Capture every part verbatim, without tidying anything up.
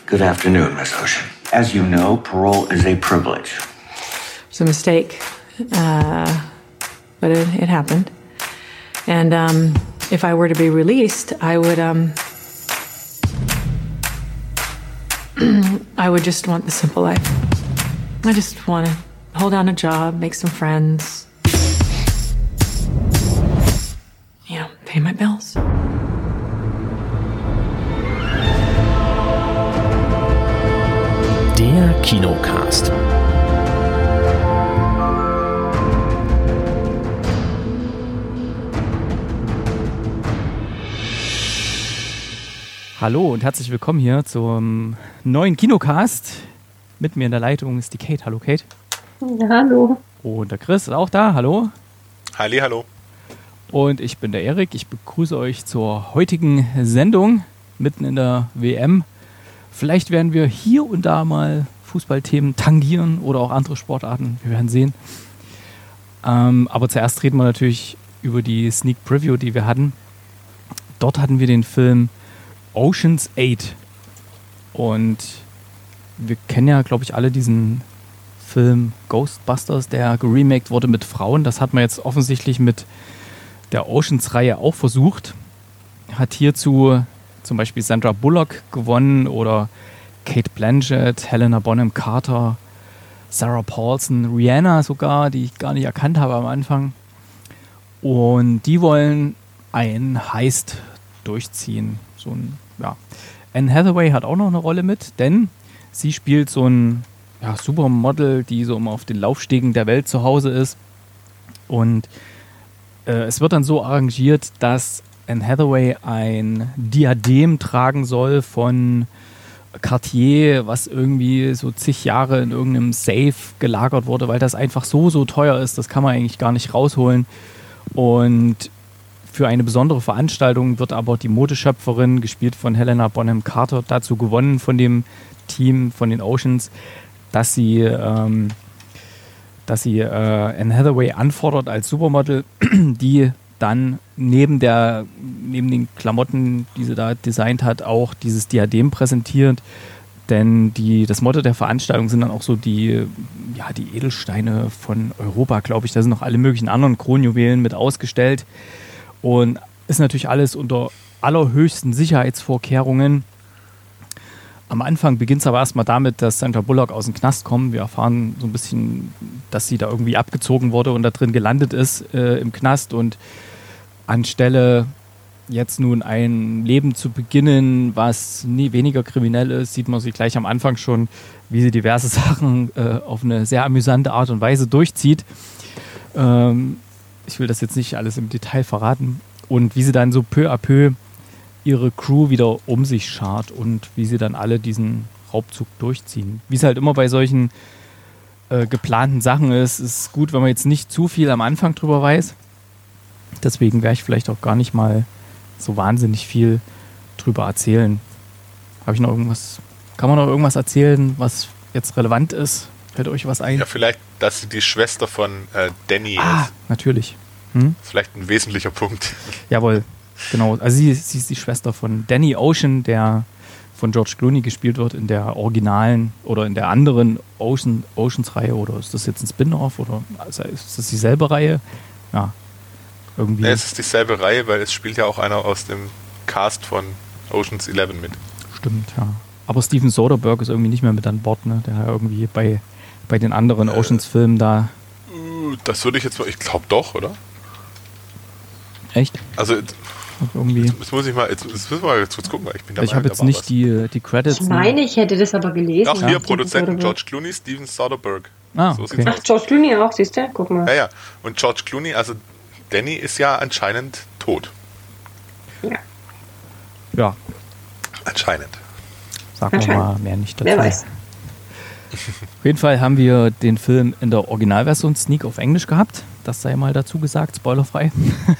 Good afternoon, Miss Ocean. As you know, parole is a privilege. It's a mistake, uh, but it, it happened. And um, if I were to be released, I would, um, I would just want the simple life. I just want to hold down a job, make some friends, you know, pay my bills. Der Kinocast. Hallo und herzlich willkommen hier zum neuen Kinocast. Mit mir in der Leitung ist die Kate. Hallo Kate. Ja, hallo. Und der Chris ist auch da. Hallo. Halli, hallo. Und ich bin der Erik. Ich begrüße euch zur heutigen Sendung mitten in der W M. Vielleicht werden wir hier und da mal Fußballthemen tangieren oder auch andere Sportarten. Wir werden sehen. Ähm, aber zuerst reden wir natürlich über die Sneak Preview, die wir hatten. Dort hatten wir den Film Ocean's Eight. Und wir kennen ja, glaube ich, alle diesen Film Ghostbusters, der geremaked wurde mit Frauen. Das hat man jetzt offensichtlich mit der Oceans-Reihe auch versucht. Hat hierzu zum Beispiel Sandra Bullock gewonnen oder Cate Blanchett, Helena Bonham Carter, Sarah Paulson, Rihanna sogar, die ich gar nicht erkannt habe am Anfang. Und die wollen ein Heist durchziehen. So ein, ja. Anne Hathaway hat auch noch eine Rolle mit, denn sie spielt so ein ja, Supermodel, die so immer auf den Laufstegen der Welt zu Hause ist. Und äh, es wird dann so arrangiert, dass Anne Hathaway ein Diadem tragen soll von Cartier, was irgendwie so zig Jahre in irgendeinem Safe gelagert wurde, weil das einfach so, so teuer ist, das kann man eigentlich gar nicht rausholen. Und für eine besondere Veranstaltung wird aber die Modeschöpferin, gespielt von Helena Bonham Carter, dazu gewonnen von dem Team, von den Oceans, dass sie, ähm, dass sie äh, Anne Hathaway anfordert als Supermodel, die dann neben der neben den Klamotten, die sie da designt hat, auch dieses Diadem präsentiert. Denn die, das Motto der Veranstaltung sind dann auch so die, ja, die Edelsteine von Europa, glaube ich. Da sind noch alle möglichen anderen Kronjuwelen mit ausgestellt. Und ist natürlich alles unter allerhöchsten Sicherheitsvorkehrungen. Am Anfang beginnt es aber erstmal damit, dass Sandra Bullock aus dem Knast kommt. Wir erfahren so ein bisschen, dass sie da irgendwie abgezogen wurde und da drin gelandet ist äh, im Knast. Und anstelle jetzt nun ein Leben zu beginnen, was nie weniger kriminell ist, sieht man sie gleich am Anfang schon, wie sie diverse Sachen äh, auf eine sehr amüsante Art und Weise durchzieht. Ähm, ich will das jetzt nicht alles im Detail verraten. Und wie sie dann so peu à peu ihre Crew wieder um sich schart und wie sie dann alle diesen Raubzug durchziehen. Wie es halt immer bei solchen äh, geplanten Sachen ist, ist gut, wenn man jetzt nicht zu viel am Anfang drüber weiß. Deswegen werde ich vielleicht auch gar nicht mal so wahnsinnig viel drüber erzählen. Habe ich noch irgendwas, kann man noch irgendwas erzählen, was jetzt relevant ist? Fällt euch was ein? Ja, vielleicht, dass sie die Schwester von äh, Danny ah, ist. natürlich. Hm? Das ist vielleicht ein wesentlicher Punkt. Jawohl, genau. Also sie, sie ist die Schwester von Danny Ocean, der von George Clooney gespielt wird in der originalen oder in der anderen Ocean, Oceans-Reihe. Oder ist das jetzt ein Spin-Off? Oder also ist das dieselbe Reihe? Ja, irgendwie. Ja, es ist dieselbe Reihe, weil es spielt ja auch einer aus dem Cast von Oceans elf mit. Stimmt, ja. Aber Steven Soderbergh ist irgendwie nicht mehr mit an Bord, ne? Der ja irgendwie bei, bei den anderen äh, Oceans-Filmen da. Das würde ich jetzt mal, ich glaube doch, oder? Echt? Also, irgendwie. Jetzt, jetzt muss ich mal, jetzt, jetzt müssen wir mal kurz gucken, weil ich bin da Ich habe jetzt nicht die, die Credits. Ich meine, ich hätte das aber gelesen. Ach, hier, ja. Produzenten George Clooney, Steven Soderbergh. Ah, so okay. Ach, George Clooney auch, siehst du? Guck mal. Ja, ja. Und George Clooney, also Danny ist ja anscheinend tot. Ja. Ja. Anscheinend. Sagen wir mal mehr nicht dazu. Wer weiß. Auf jeden Fall haben wir den Film in der Originalversion Sneak auf Englisch gehabt. Das sei mal dazu gesagt, spoilerfrei.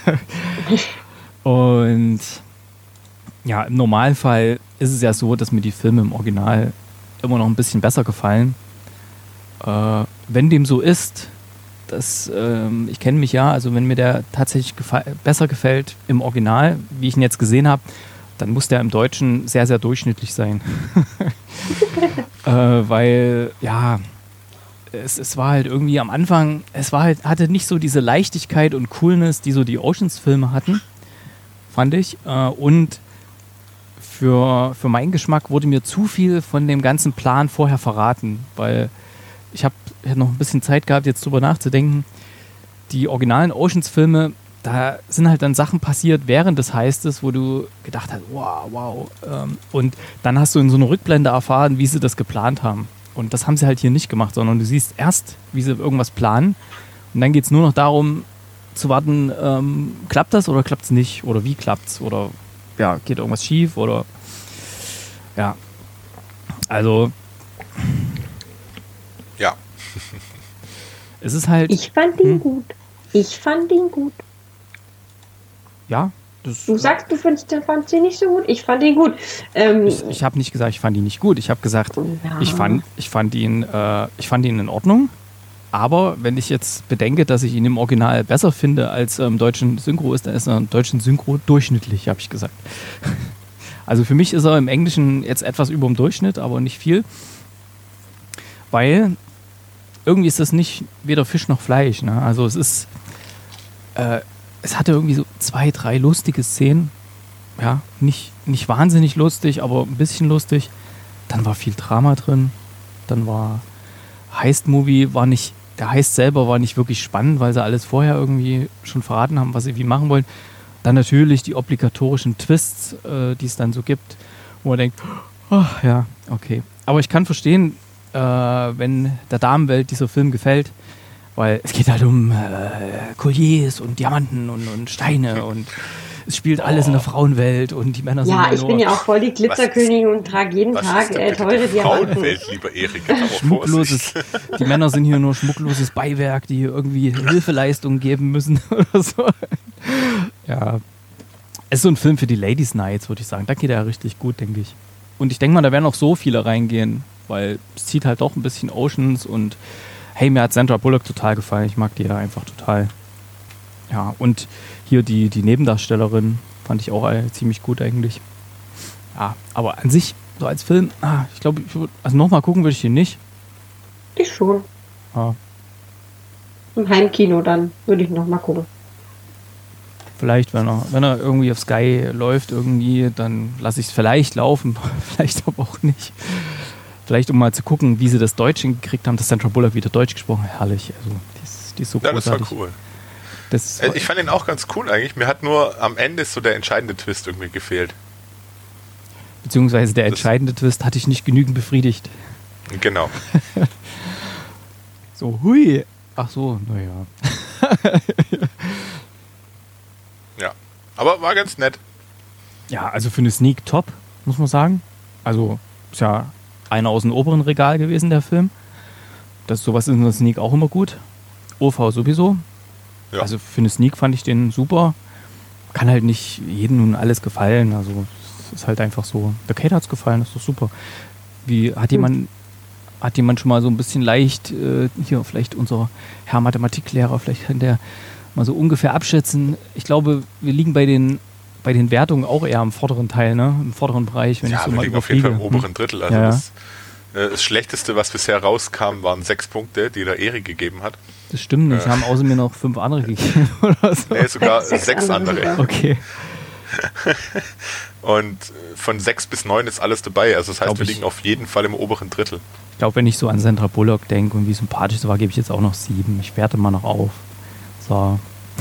Und ja, im Normalfall ist es ja so, dass mir die Filme im Original immer noch ein bisschen besser gefallen. Äh, wenn dem so ist, dass, ähm, ich kenne mich ja, also wenn mir der tatsächlich gefa- besser gefällt im Original, wie ich ihn jetzt gesehen habe, dann muss der im Deutschen sehr, sehr durchschnittlich sein. äh, weil, ja, es, es war halt irgendwie am Anfang, es war halt, hatte nicht so diese Leichtigkeit und Coolness, die so die Oceans-Filme hatten, fand ich. Äh, und für, für meinen Geschmack wurde mir zu viel von dem ganzen Plan vorher verraten, weil ich habe noch ein bisschen Zeit gehabt, jetzt drüber nachzudenken. Die originalen Oceans-Filme, da sind halt dann Sachen passiert während des Heistes, wo du gedacht hast, wow, wow. Und dann hast du in so einer Rückblende erfahren, wie sie das geplant haben. Und das haben sie halt hier nicht gemacht, sondern du siehst erst, wie sie irgendwas planen. Und dann geht es nur noch darum, zu warten, ähm, klappt das oder klappt es nicht? Oder wie klappt es? Oder ja, geht irgendwas schief? Oder ja, also ja. Es ist halt... Ich fand ihn hm? gut. Ich fand ihn gut. Ja, das... Du sagst, du findest, du fandst ihn nicht so gut. Ich fand ihn gut. Ähm, Ich, ich habe nicht gesagt, ich fand ihn nicht gut. Ich habe gesagt, Ja. ich, fand, ich, fand ihn, äh, ich fand ihn in Ordnung. Aber wenn ich jetzt bedenke, dass ich ihn im Original besser finde als er im deutschen Synchro ist, dann ist er im deutschen Synchro durchschnittlich, habe ich gesagt. Also für mich ist er im Englischen jetzt etwas über dem Durchschnitt, aber nicht viel. Weil irgendwie ist das nicht weder Fisch noch Fleisch. Ne? Also es ist... Äh, es hatte irgendwie so zwei, drei lustige Szenen. Ja, nicht, nicht wahnsinnig lustig, aber ein bisschen lustig. Dann war viel Drama drin. Dann war Heist-Movie, war nicht, der Heist selber war nicht wirklich spannend, weil sie alles vorher irgendwie schon verraten haben, was sie wie machen wollen. Dann natürlich die obligatorischen Twists, äh, die es dann so gibt, wo man denkt, oh, ja, okay. Aber ich kann verstehen, äh, wenn der Damenwelt dieser Film gefällt, weil es geht halt um äh, Colliers und Diamanten und, und Steine und es spielt alles in der Frauenwelt und die Männer sind ja, ja ich nur bin ja auch voll die Glitzerkönigin und trage jeden Was Tag ist denn äh, bitte teure die Diamanten. Frauenwelt, lieber Erik? Aber schmuckloses, Vorsicht. die Männer sind hier nur schmuckloses Beiwerk, die hier irgendwie Hilfeleistungen geben müssen oder so. Ja, es ist so ein Film für die Ladies Nights, würde ich sagen. Da geht er ja richtig gut, denke ich. Und ich denke mal, da werden auch so viele reingehen, weil es zieht halt doch ein bisschen Oceans und hey, mir hat Sandra Bullock total gefallen. Ich mag die ja einfach total. Ja, und hier die, die Nebendarstellerin fand ich auch äh, ziemlich gut eigentlich. Ja, aber an sich, so als Film, ah, ich glaube, ich würd, also nochmal gucken würde ich den nicht. Ich schon. Ja, Im Heimkino dann würde ich noch mal gucken. vielleicht, wenn er, wenn er irgendwie auf Sky läuft, irgendwie, dann lasse ich es vielleicht laufen, vielleicht aber auch nicht. Vielleicht, um mal zu gucken, wie sie das Deutsch hingekriegt haben, dass Sandra Bullock wieder Deutsch gesprochen hat. Herrlich, also die ist, die ist so Ja, das war großartig. cool. Das Äh, Ich fand ihn auch ganz cool eigentlich. Mir hat nur am Ende so der entscheidende Twist irgendwie gefehlt. Beziehungsweise der Das- entscheidende Twist hatte ich nicht genügend befriedigt. Genau. So, hui. Ach so, naja. Ja. Aber war ganz nett. Ja, also für eine Sneak top, muss man sagen. Also ist ja einer aus dem oberen Regal gewesen, der Film. Das, sowas ist in der Sneak auch immer gut. O V sowieso. Ja. Also für eine Sneak fand ich den super. Kann halt nicht jedem nun alles gefallen. Also es ist halt einfach so. Der Kate hat's gefallen, das ist doch super. Wie hat jemand, hat jemand schon mal so ein bisschen leicht, äh, hier vielleicht unser Herr Mathematiklehrer, vielleicht kann der mal so ungefähr abschätzen. Ich glaube, wir liegen bei den bei den Wertungen auch eher im vorderen Teil, ne? Im vorderen Bereich, wenn Ja, ich so wir mal liegen auf jeden überfliege. Fall im oberen Drittel. Also Ja, ja. das, äh, das Schlechteste, was bisher rauskam, waren sechs Punkte, die der Erik gegeben hat. Das stimmt nicht. Äh. Haben außer mir noch fünf andere gegeben oder so. Nee, sogar Sechs- sechs, sechs andere. andere. Okay. Und äh, von sechs bis neun ist alles dabei. Also das heißt, Glaub wir ich. liegen auf jeden Fall im oberen Drittel. Ich glaube, wenn ich so an Sandra Bullock denke und wie sympathisch sie war, gebe ich jetzt auch noch sieben. Ich werte mal noch auf. So.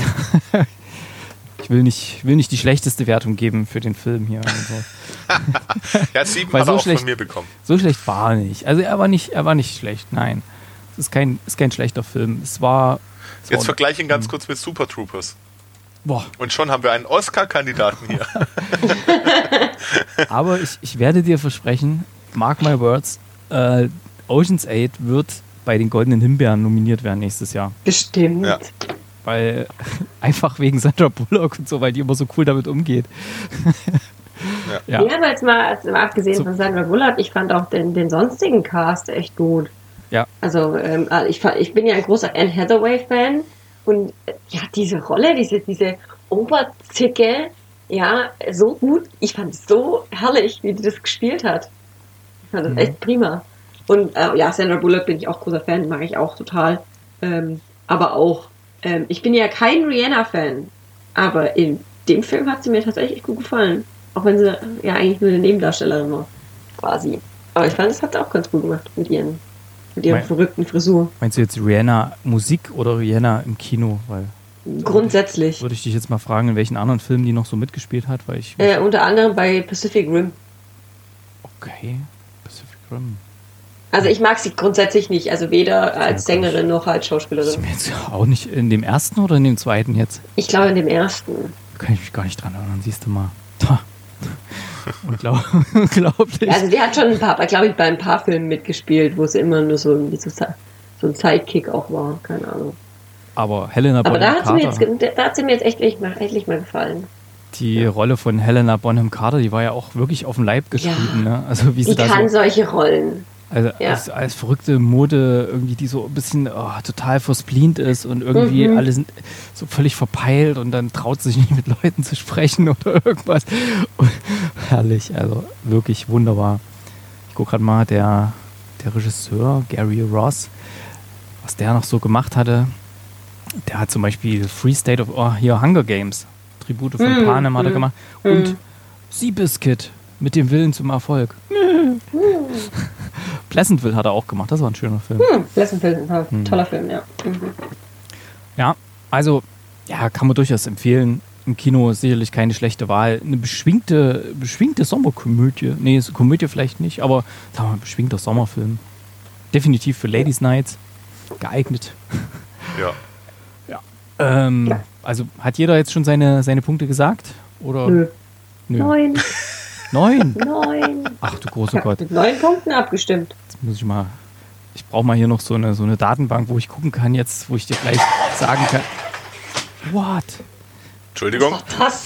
Ich will nicht, will nicht die schlechteste Wertung geben für den Film hier. Also, Ja, sieben Weil hat so er auch schlecht- von mir bekommen. so schlecht war er nicht. Also er war nicht, er war nicht schlecht, nein. Es ist kein, ist kein schlechter Film. Es war. Es Jetzt war, vergleiche ihn ganz kurz mit Super Troopers. boah, Und schon haben wir einen Oscar-Kandidaten hier. aber ich, ich werde dir versprechen, mark my words, äh, Ocean's Eight wird bei den Goldenen Himbeeren nominiert werden nächstes Jahr. Bestimmt. Ja. Weil einfach wegen Sandra Bullock und so, weil die immer so cool damit umgeht. Ja. Ja, aber jetzt mal, also mal abgesehen So. von Sandra Bullock, ich fand auch den, den sonstigen Cast echt gut. Ja. Also ähm, ich, fa- ich bin ja ein großer Anne Hathaway-Fan und äh, ja, diese Rolle, diese, diese Oberzicke, Ja, so gut. Ich fand es so herrlich, wie die das gespielt hat. Ich fand das Mhm. echt prima. Und äh, ja, Sandra Bullock bin ich auch großer Fan, mag ich auch total. Ähm, aber auch, ähm, ich bin ja kein Rihanna-Fan, aber in dem Film hat sie mir tatsächlich gut gefallen. Auch wenn sie ja eigentlich nur eine Nebendarstellerin war, quasi. Aber ich fand, es hat sie auch ganz gut gemacht mit ihren, mit ihren Mein- verrückten Frisur. Meinst du jetzt Rihanna Musik oder Rihanna im Kino? Weil Grundsätzlich. würde ich dich jetzt mal fragen, in welchen anderen Filmen die noch so mitgespielt hat, weil ich Äh, unter anderem bei Pacific Rim. okay, Pacific Rim. Also ich mag sie grundsätzlich nicht, also weder als Sängerin noch als Ist Schauspielerin. mir jetzt auch nicht in dem ersten oder in dem zweiten jetzt? Ich glaube in dem ersten. Kann ich mich gar nicht dran erinnern, siehst du mal. Ta. Unglaub- Unglaublich. Also die hat schon ein paar, glaube ich, bei ein paar Filmen mitgespielt, wo sie immer nur so, wie so, so ein Sidekick auch war, keine Ahnung. Aber Helena Aber da Bonham hat, sie mir Carter, jetzt, da hat sie mir jetzt echt, echt, mal, echt mal gefallen. die Rolle von Helena Bonham Carter, die war ja auch wirklich auf den Leib geschrieben. Ja. Ne? Also wie sie Die da kann so, solche Rollen. also ja. als, als verrückte Mode irgendwie, die so ein bisschen oh, total versplint ist und irgendwie Mhm. alle sind so völlig verpeilt und dann traut sich nicht mit Leuten zu sprechen oder irgendwas. Und, herrlich, also wirklich wunderbar. Ich gucke gerade mal, der, der Regisseur Gary Ross, was der noch so gemacht hatte, der hat zum Beispiel Free State of, oh, hier Hunger Games, Tribute von Mm, Panem hat er mm, gemacht mm. und Seabiscuit mit dem Willen zum Erfolg. Pleasantville hat er auch gemacht, das war ein schöner Film. Hm, Pleasantville, ein toller Film, ja. Mhm. Ja, also, ja, kann man durchaus empfehlen. Im Kino ist sicherlich keine schlechte Wahl. Eine beschwingte, beschwingte Sommerkomödie. Nee, ist Komödie vielleicht nicht, aber sagen wir mal, beschwingter Sommerfilm. Definitiv für Ladies Nights geeignet. Ja. Ähm, Ja. Also hat jeder jetzt schon seine, seine Punkte gesagt? Oder? Nö. Nö. Neun, Neun? neun. Ach du großer Ich hab Gott. mit neun Punkten abgestimmt. Jetzt muss ich mal. Ich brauche mal hier noch so eine, so eine Datenbank, wo ich gucken kann, jetzt, wo ich dir gleich sagen kann. What? Entschuldigung. Ach, was?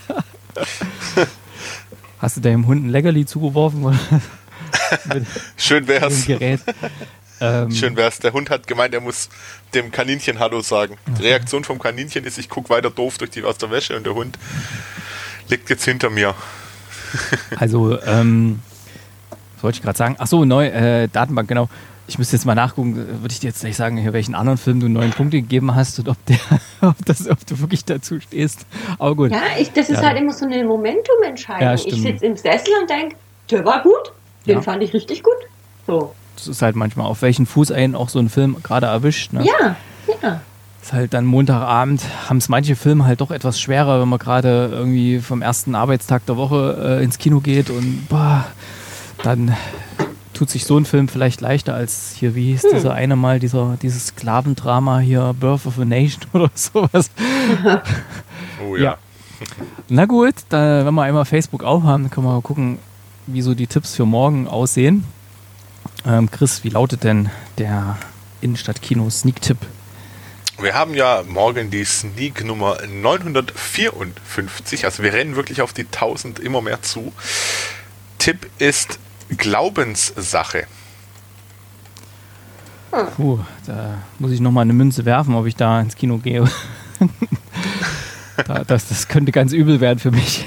Hast du deinem Hund ein Leckerli zugeworfen? Oder mit Schön dem wär's. Gerät? Ähm, Schön wär's. Der Hund hat gemeint, er muss dem Kaninchen Hallo sagen. Die Reaktion vom Kaninchen ist, ich gucke weiter doof durch die aus der Wäsche und der Hund liegt jetzt hinter mir. Also, ähm, was wollte ich gerade sagen? Ach so, neu, äh, Datenbank, genau. Ich müsste jetzt mal nachgucken, würde ich dir jetzt gleich sagen, hier, welchen anderen Film du neun Punkte gegeben hast und ob, der, ob, das, ob du wirklich dazu stehst. Aber gut. Ja, ich, das ist Ja. halt immer so eine Momentum-Entscheidung. Ja, ich stimmt. sitze im Sessel und denke, der war gut, den Ja. fand ich richtig gut. So. Das ist halt manchmal, auf welchen Fuß einen auch so ein Film gerade erwischt. Ne? Ja, ja. Ist halt dann Montagabend, haben es manche Filme halt doch etwas schwerer, wenn man gerade irgendwie vom ersten Arbeitstag der Woche äh, ins Kino geht und boah, dann tut sich so ein Film vielleicht leichter als hier, wie hieß dieser eine mal, dieser, dieses Sklavendrama hier, Birth of a Nation oder sowas. Oh ja. Ja. Na gut, da, wenn wir einmal Facebook aufhaben, dann können wir mal gucken, wie so die Tipps für morgen aussehen. Ähm, Chris, wie lautet denn der Innenstadt-Kino-Sneak-Tipp? Wir haben ja morgen die Sneak Nummer neunhundertvierundfünfzig. Also wir rennen wirklich auf die tausend immer mehr zu. Tipp ist Glaubenssache. Puh, da muss ich nochmal eine Münze werfen, ob ich da ins Kino gehe. da, das, das könnte ganz übel werden für mich.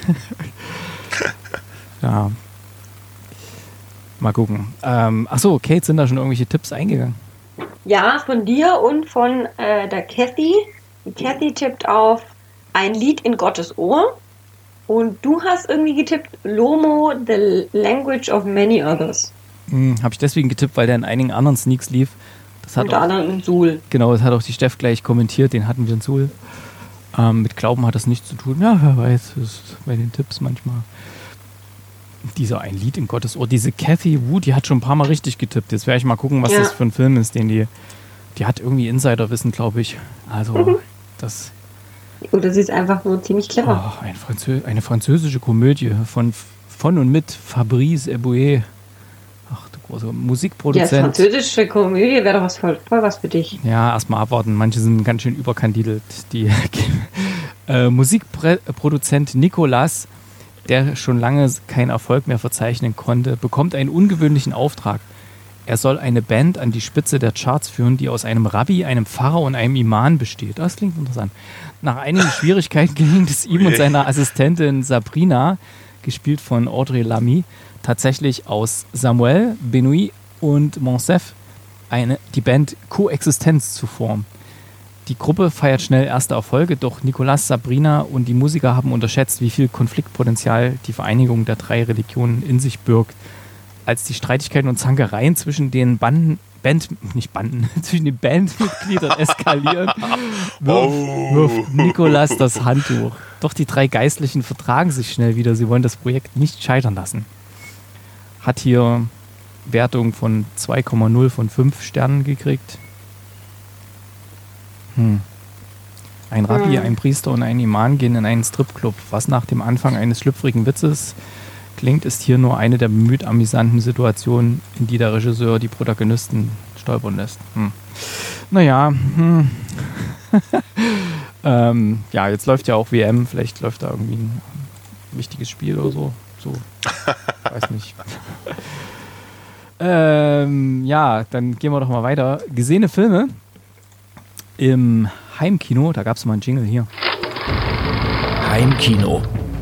Ja. Mal gucken. Ähm, achso, Kate, sind da schon irgendwelche Tipps eingegangen? Ja, von dir und von äh, der Kathy. Die Kathy tippt auf ein Lied in Gottes Ohr. Und du hast irgendwie getippt Lomo, the language of many others. Hm, Habe ich deswegen getippt, weil der in einigen anderen Sneaks lief. Das hat Unter auch, anderem in Suhl. genau, das hat auch die Steff gleich kommentiert, den hatten wir in Suhl. Ähm, mit Glauben hat das nichts zu tun. Ja, wer weiß, das ist bei den Tipps manchmal. Dieser ein Lied in Gottes Ohr, diese Kathy Wood, die hat schon ein paar Mal richtig getippt. Jetzt werde ich mal gucken, was Ja. das für ein Film ist, den die, die hat irgendwie Insiderwissen, glaube ich. Also, Mhm. das, Oder sie ist einfach nur ziemlich clever. oh, ein Franzö eine französische Komödie von, von und mit Fabrice Eboué. Ach, du großer Ja, das Musikproduzent. französische Komödie wäre doch was voll, voll was für dich. Ja, erstmal abwarten. Manche sind ganz schön überkandidelt. Die äh, Musikproduzent Nicolas, der schon lange keinen Erfolg mehr verzeichnen konnte, bekommt einen ungewöhnlichen Auftrag. er soll eine Band an die Spitze der Charts führen, die aus einem Rabbi, einem Pfarrer und einem Imam besteht. Das klingt interessant. Nach einigen Schwierigkeiten gelingt es ihm und seiner Assistentin Sabrina, gespielt von Audrey Lamy, tatsächlich aus Samuel, Benoît und Monsef eine, die Band Koexistenz zu formen. Die Gruppe feiert schnell erste Erfolge, doch Nicolas, Sabrina und die Musiker haben unterschätzt, wie viel Konfliktpotenzial die Vereinigung der drei Religionen in sich birgt. Als die Streitigkeiten und Zankereien zwischen den Banden, Band, nicht Banden, zwischen den Bandmitgliedern eskalieren, wirft, wirft Nicolas das Handtuch. Doch die drei Geistlichen vertragen sich schnell wieder. Sie wollen das Projekt nicht scheitern lassen. Hat hier Wertung von zwei Komma null von fünf Sternen gekriegt. Hm. Ein Rabbi, ein Priester und ein Imam gehen in einen Stripclub. Was nach dem Anfang eines schlüpfrigen Witzes klingt, ist hier nur eine der bemüht amüsanten Situationen, in die der Regisseur die Protagonisten stolpern lässt. Hm. Naja, hm. ähm, ja, jetzt läuft ja auch W M, vielleicht läuft da irgendwie ein wichtiges Spiel oder so. So, weiß nicht. ähm, ja, dann gehen wir doch mal weiter. Gesehene Filme im Heimkino, da gab es mal einen Jingle hier. Heimkino.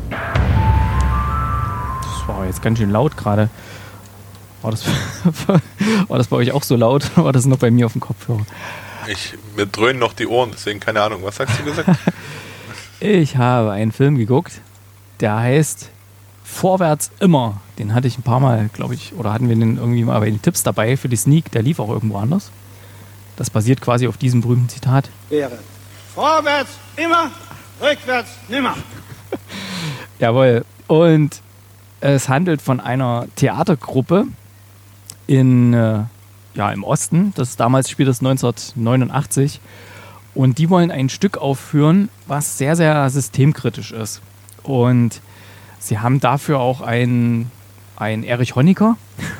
Das war jetzt ganz schön laut gerade. War das, war das bei euch auch so laut oder war das noch bei mir auf dem Kopfhörer? Ich, mir dröhnen noch die Ohren, deswegen keine Ahnung. Was hast du gesagt? Ich habe einen Film geguckt, der heißt Vorwärts immer. Den hatte ich ein paar Mal, glaube ich, oder hatten wir den irgendwie mal bei den Tipps dabei für die Sneak. Der lief auch irgendwo anders. Das basiert quasi auf diesem berühmten Zitat. Wäre vorwärts immer, rückwärts nimmer. Jawohl. Und es handelt von einer Theatergruppe in, äh, ja, im Osten. Das damals spielt es neunzehnhundertneunundachtzig. Und die wollen ein Stück aufführen, was sehr, sehr systemkritisch ist. Und sie haben dafür auch einen, einen Erich Honecker,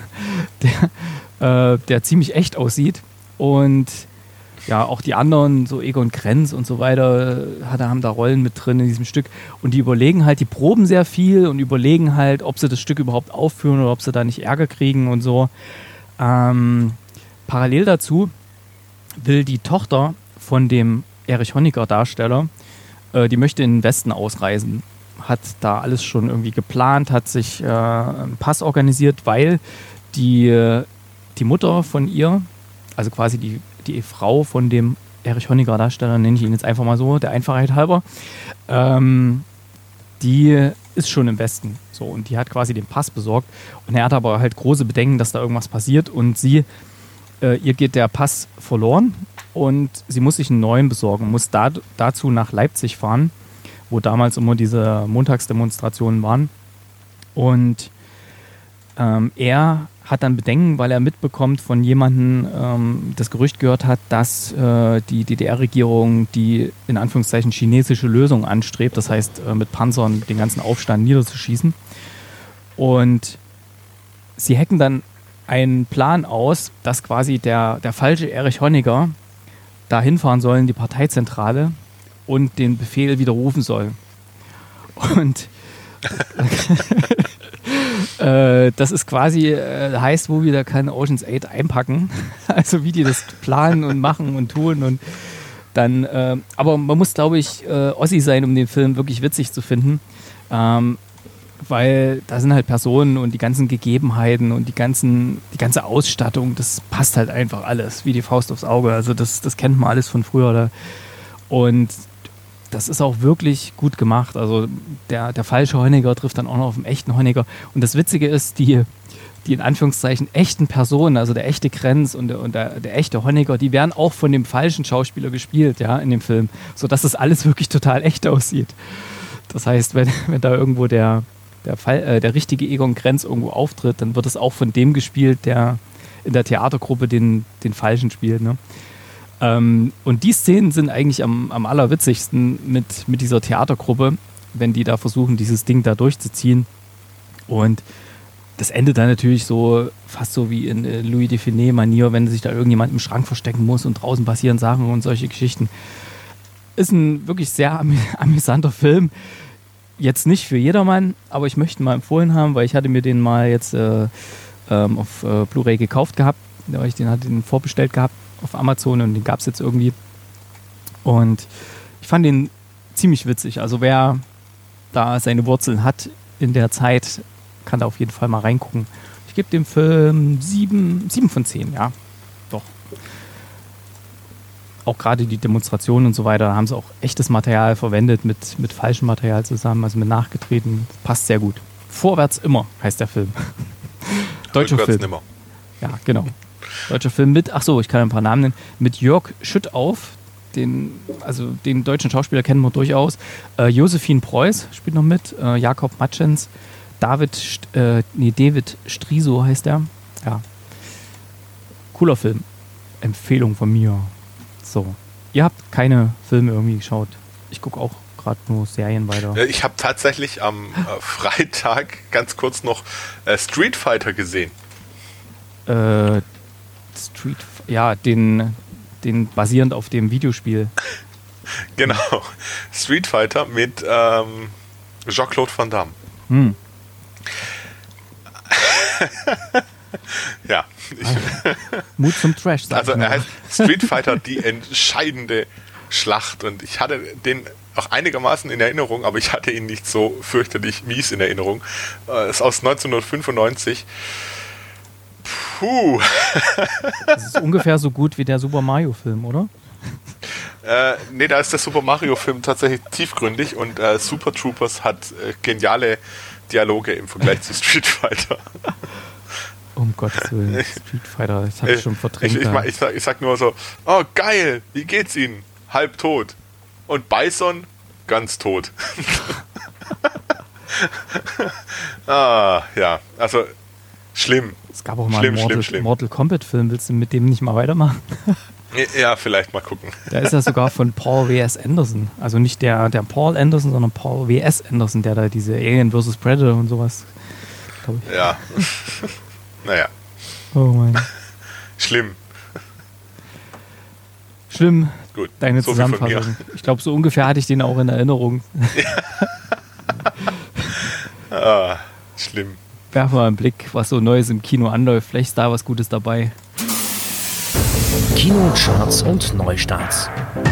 der, äh, der ziemlich echt aussieht. Und ja, auch die anderen, so Egon Krenz und so weiter, haben da Rollen mit drin in diesem Stück. Und die überlegen halt, die proben sehr viel und überlegen halt, ob sie das Stück überhaupt aufführen oder ob sie da nicht Ärger kriegen und so. Ähm, parallel dazu will die Tochter von dem Erich Honecker Darsteller, äh, die möchte in den Westen ausreisen. Hat da alles schon irgendwie geplant, hat sich äh, einen Pass organisiert, weil die, die Mutter von ihr, also quasi die, die Frau von dem Erich Honecker Darsteller, nenne ich ihn jetzt einfach mal so, der Einfachheit halber, ähm, die ist schon im Westen. So, und die hat quasi den Pass besorgt. Und er hat aber halt große Bedenken, dass da irgendwas passiert. Und sie, äh, ihr geht der Pass verloren und sie muss sich einen neuen besorgen, muss da, dazu nach Leipzig fahren, wo damals immer diese Montagsdemonstrationen waren. Und ähm, er hat dann Bedenken, weil er mitbekommt von jemandem, ähm, das Gerücht gehört hat, dass äh, die D D R-Regierung die in Anführungszeichen chinesische Lösung anstrebt, das heißt äh, mit Panzern den ganzen Aufstand niederzuschießen. Und sie hacken dann einen Plan aus, dass quasi der, der falsche Erich Honecker da hinfahren soll in die Parteizentrale und den Befehl widerrufen soll. Und äh, das ist quasi, äh, heißt, wo wieder kann Ocean's Eight einpacken. Also wie die das planen und machen und tun und dann, äh, aber man muss, glaube ich, äh, Ossi sein, um den Film wirklich witzig zu finden. Ähm, weil da sind halt Personen und die ganzen Gegebenheiten und die ganzen, die ganze Ausstattung, das passt halt einfach alles, wie die Faust aufs Auge. Also das, das kennt man alles von früher. Da. Und das ist auch wirklich gut gemacht. Also der, der falsche Honecker trifft dann auch noch auf den echten Honecker. Und das Witzige ist, die, die in Anführungszeichen echten Personen, also der echte Krenz und der, und der, der echte Honecker, die werden auch von dem falschen Schauspieler gespielt, ja, in dem Film. Sodass das alles wirklich total echt aussieht. Das heißt, wenn, wenn da irgendwo der Der, Fall, äh, der richtige Egon Krenz irgendwo auftritt, dann wird es auch von dem gespielt, der in der Theatergruppe den, den Falschen spielt. Ne? Ähm, und die Szenen sind eigentlich am, am allerwitzigsten mit, mit dieser Theatergruppe, wenn die da versuchen, dieses Ding da durchzuziehen. Und das endet dann natürlich so, fast so wie in äh, Louis de Funès-Manier, wenn sich da irgendjemand im Schrank verstecken muss und draußen passieren Sachen und solche Geschichten. Ist ein wirklich sehr amü- amüsanter Film. Jetzt nicht für jedermann, aber ich möchte ihn mal empfohlen haben, weil ich hatte mir den mal jetzt äh, ähm, auf äh, Blu-ray gekauft gehabt weil ich den hatte den vorbestellt gehabt auf Amazon und den gab es jetzt irgendwie. Und ich fand den ziemlich witzig. Also wer da seine Wurzeln hat in der Zeit, kann da auf jeden Fall mal reingucken. Ich gebe dem Film sieben, sieben von zehn, ja. Doch. Auch gerade die Demonstrationen und so weiter, da haben sie auch echtes Material verwendet mit, mit falschem Material zusammen, also mit nachgetreten. Passt sehr gut. Vorwärts immer heißt der Film. Deutscher Rückwärts Film. nimmer. Ja, genau. Deutscher Film mit, ach so, ich kann ein paar Namen nennen, mit Jörg Schüttauf, den, also den deutschen Schauspieler kennen wir durchaus. Äh, Josephine Preuß spielt noch mit, äh, Jakob Matschens, David, St- äh, nee, David Striso heißt er. Ja. Cooler Film. Empfehlung von mir. So. Ihr habt keine Filme irgendwie geschaut. Ich gucke auch gerade nur Serien weiter. Ja, ich habe tatsächlich am äh, Freitag ganz kurz noch äh, Street Fighter gesehen. Äh, Street, ja, den, den basierend auf dem Videospiel. Genau. Street Fighter mit ähm, Jean-Claude Van Damme. Hm. Ja. Ich, Mut zum Trash, sag also ich mal. er heißt Street Fighter, die entscheidende Schlacht. Und ich hatte den auch einigermaßen in Erinnerung, aber ich hatte ihn nicht so fürchterlich mies in Erinnerung. Äh, ist aus neunzehnhundertfünfundneunzig. Puh. Das ist ungefähr so gut wie der Super Mario-Film, oder? Äh, nee, da ist der Super Mario-Film tatsächlich tiefgründig und äh, Super Troopers hat äh, geniale Dialoge im Vergleich zu Street Fighter. Um Gottes Willen, Street Fighter, das hatte ich schon verdrängt. Ich, ich, ich, sag, ich sag nur so, oh geil, wie geht's Ihnen? Halb tot. Und Bison, ganz tot. ah, ja, also schlimm. Es gab auch mal schlimm, einen Mortal, schlimm, schlimm. Mortal Kombat-Film, willst du mit dem nicht mal weitermachen? Ja, vielleicht mal gucken. Da ist er sogar von Paul W S. Anderson. Also nicht der, der Paul Anderson, sondern Paul W S. Anderson, der da diese Alien versus. Predator und sowas, glaube ich. Ja. Naja. Oh Mann. Schlimm. Schlimm, Gut. deine so viel von Zusammenfassung. Ich glaube, so ungefähr hatte ich den auch in Erinnerung. Ah, schlimm. Werfen wir mal einen Blick, was so Neues im Kino anläuft. Vielleicht ist da was Gutes dabei. Kinocharts und Neustarts.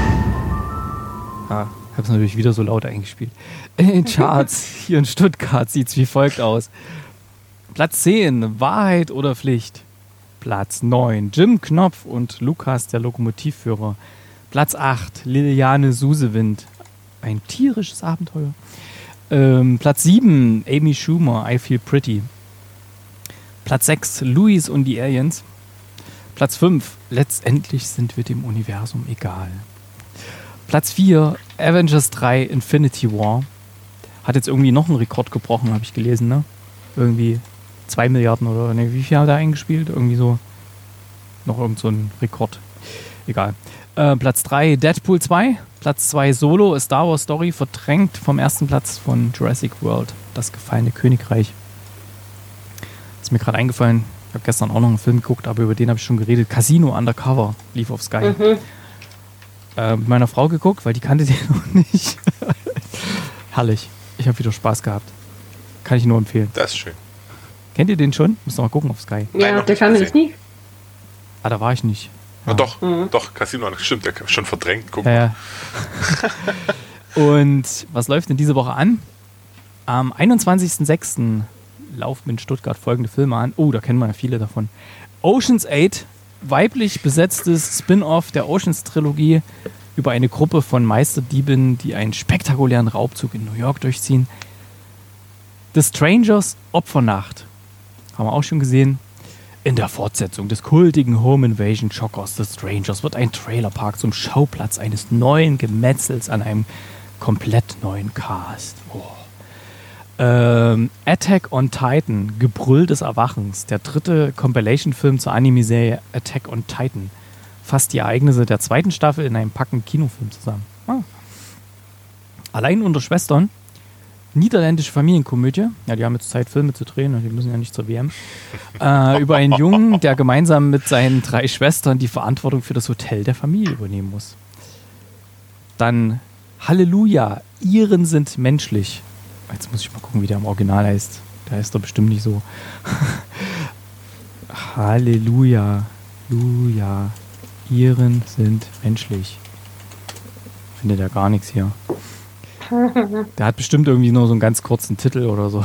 Ja, ich habe es natürlich wieder so laut eingespielt. In den Charts hier in Stuttgart sieht es wie folgt aus. Platz zehn, Wahrheit oder Pflicht. Platz neun, Jim Knopf und Lukas, der Lokomotivführer. Platz acht, Liliane Susewind. Ein tierisches Abenteuer. Ähm, Platz sieben, Amy Schumer, I Feel Pretty. Platz sechs, Louis und die Aliens. Platz fünf, Letztendlich sind wir dem Universum egal. Platz vier, Avengers drei, Infinity War. Hat jetzt irgendwie noch einen Rekord gebrochen, habe ich gelesen, ne? Irgendwie zwei Milliarden oder ne, wie viel hat er eingespielt? Irgendwie so, noch irgend so ein Rekord. Egal. Äh, Platz drei, Deadpool zwei. Platz zwei, Solo, A Star Wars Story, verdrängt vom ersten Platz von Jurassic World, Das gefallene Königreich. Ist mir gerade eingefallen, ich habe gestern auch noch einen Film geguckt, aber über den habe ich schon geredet. Casino Undercover lief auf Sky. Mhm. Äh, mit meiner Frau geguckt, weil die kannte den noch nicht. Herrlich. Ich habe wieder Spaß gehabt. Kann ich nur empfehlen. Das ist schön. Kennt ihr den schon? Müsst ihr mal gucken auf Sky. Nein, Ja, noch der nicht kam mir das gesehen. nie. Ah, da war ich nicht. Ah, doch, Mhm. doch, Casino, stimmt, der schon verdrängt. Guck Ja, mal. ja. Und was läuft denn diese Woche an? Am einundzwanzigsten sechsten laufen in Stuttgart folgende Filme an. Oh, da kennen wir ja viele davon. Ocean's Eight, weiblich besetztes Spin-off der Oceans-Trilogie über eine Gruppe von Meisterdieben, die einen spektakulären Raubzug in New York durchziehen. The Strangers, Opfernacht. Haben wir auch schon gesehen. In der Fortsetzung des kultigen Home Invasion Schockers The Strangers wird ein Trailerpark zum Schauplatz eines neuen Gemetzels an einem komplett neuen Cast. Oh. Ähm, Attack on Titan, Gebrüll des Erwachens, der dritte Compilation-Film zur Anime-Serie Attack on Titan, fasst die Ereignisse der zweiten Staffel in einem packenden Kinofilm zusammen. Ah. Allein unter Schwestern, niederländische Familienkomödie, ja, die haben jetzt Zeit, Filme zu drehen und die müssen ja nicht zur W M, äh, über einen Jungen, der gemeinsam mit seinen drei Schwestern die Verantwortung für das Hotel der Familie übernehmen muss. Dann Halleluja, Iren sind menschlich. Jetzt muss ich mal gucken, wie der im Original heißt. Der heißt doch bestimmt nicht so. Halleluja. Julia, Iren sind menschlich. Findet ja gar nichts hier. Der hat bestimmt irgendwie nur so einen ganz kurzen Titel oder so.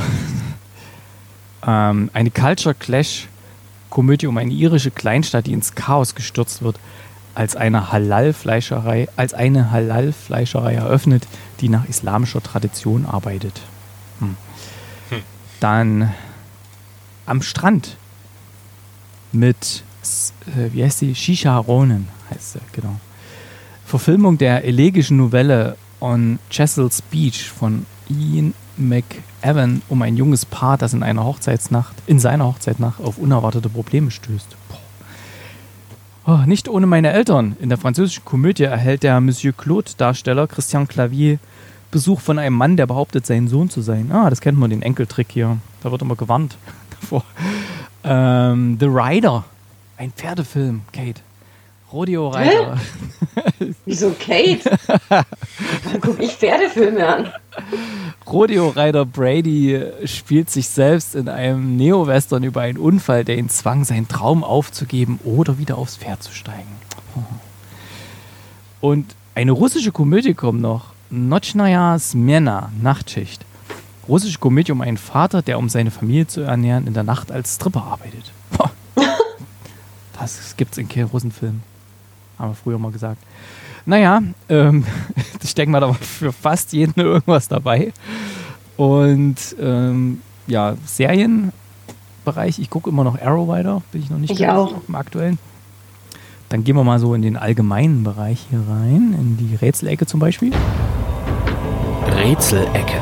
ähm, eine Culture Clash Komödie um eine irische Kleinstadt, die ins Chaos gestürzt wird, als eine Halal-Fleischerei, als eine Halal-Fleischerei eröffnet, die nach islamischer Tradition arbeitet. Hm. Hm. Dann Am Strand mit, äh, wie heißt sie? Shisha Ronan heißt sie, genau. Verfilmung der elegischen Novelle On Chesil's Beach von Ian McEwan um ein junges Paar, das in einer Hochzeitsnacht, in seiner Hochzeitsnacht auf unerwartete Probleme stößt. Oh, nicht ohne meine Eltern. In der französischen Komödie erhält der Monsieur Claude-Darsteller Christian Clavier Besuch von einem Mann, der behauptet, sein Sohn zu sein. Ah, das kennt man, den Enkeltrick hier. Da wird immer gewarnt davor. Ähm, The Rider. Ein Pferdefilm, Kate. Rodeo-Reiter. Wieso Kate? Wann gucke ich Pferdefilme an? Rodeo-Reiter Brady spielt sich selbst in einem Neo-Western über einen Unfall, der ihn zwang, seinen Traum aufzugeben oder wieder aufs Pferd zu steigen. Und eine russische Komödie kommt noch. Nochnaya Smena, Nachtschicht. Russische Komödie um einen Vater, der, um seine Familie zu ernähren, in der Nacht als Stripper arbeitet. Das gibt's in keinem Russenfilm. Haben wir früher mal gesagt. Naja, ähm, ich denke mal, da war für fast jeden irgendwas dabei. Und ähm, ja, Serienbereich, ich gucke immer noch Arrow weiter, bin ich noch nicht ich auch. im aktuellen. Dann gehen wir mal so in den allgemeinen Bereich hier rein, in die Rätselecke zum Beispiel. Rätselecke.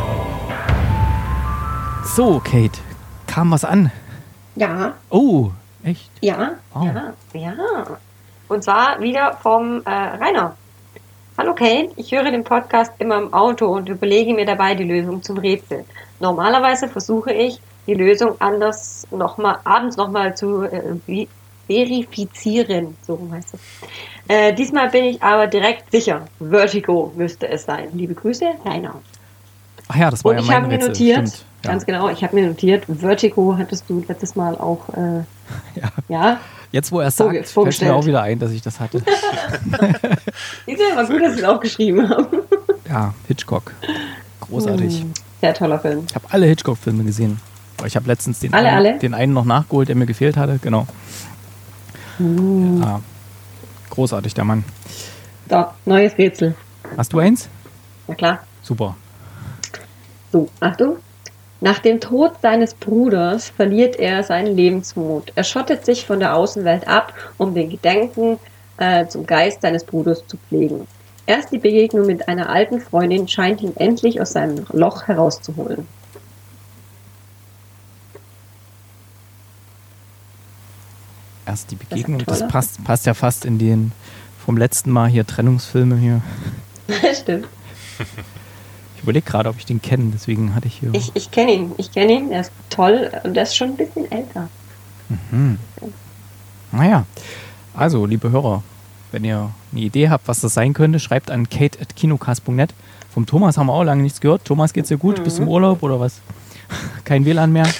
So, Kate, kam was an? Ja. Oh, echt? Ja, oh. ja, ja. Und zwar wieder vom äh, Rainer. Hallo Kate, ich höre den Podcast immer im Auto und überlege mir dabei die Lösung zum Rätsel. Normalerweise versuche ich, die Lösung anders noch mal, abends nochmal zu äh, verifizieren. So heißt es. Äh, diesmal bin ich aber direkt sicher. Vertigo müsste es sein. Liebe Grüße, Rainer. Ach ja, das war und ja ich mein habe mir Rätsel. notiert, Stimmt, ja. ganz genau, ich habe mir notiert, Vertigo hattest du letztes Mal auch, äh, ja. ja. Jetzt, wo er es Vorge- sagt, fällt mir vorgestellt. auch wieder ein, dass ich das hatte. Ist ja mal gut, dass ich es auch geschrieben habe. Ja, Hitchcock. Großartig. Hm, sehr toller Film. Ich habe alle Hitchcock-Filme gesehen. Aber ich habe letztens den, Alle, einen, alle? den einen noch nachgeholt, der mir gefehlt hatte. Genau. Uh. Ja, großartig, der Mann. So, neues Rätsel. Hast du eins? Na klar. Super. So, Achtung. Nach dem Tod seines Bruders verliert er seinen Lebensmut. Er schottet sich von der Außenwelt ab, um den Gedanken äh, zum Geist seines Bruders zu pflegen. Erst die Begegnung mit einer alten Freundin scheint ihn endlich aus seinem Loch herauszuholen. Erst die Begegnung, Das ist das toll, passt, passt ja fast in den vom letzten Mal hier Trennungsfilme hier. Stimmt. Ich überlege gerade, ob ich den kenne, deswegen hatte ich hier... Ich, ich kenne ihn. Ich kenne ihn. Er ist toll und er ist schon ein bisschen älter. Mhm. Naja, also, liebe Hörer, wenn ihr eine Idee habt, was das sein könnte, schreibt an kate at kinocast punkt net. Vom Thomas haben wir auch lange nichts gehört. Thomas, geht's dir gut? Mhm. Bist du im Urlaub oder was? Kein W L A N mehr?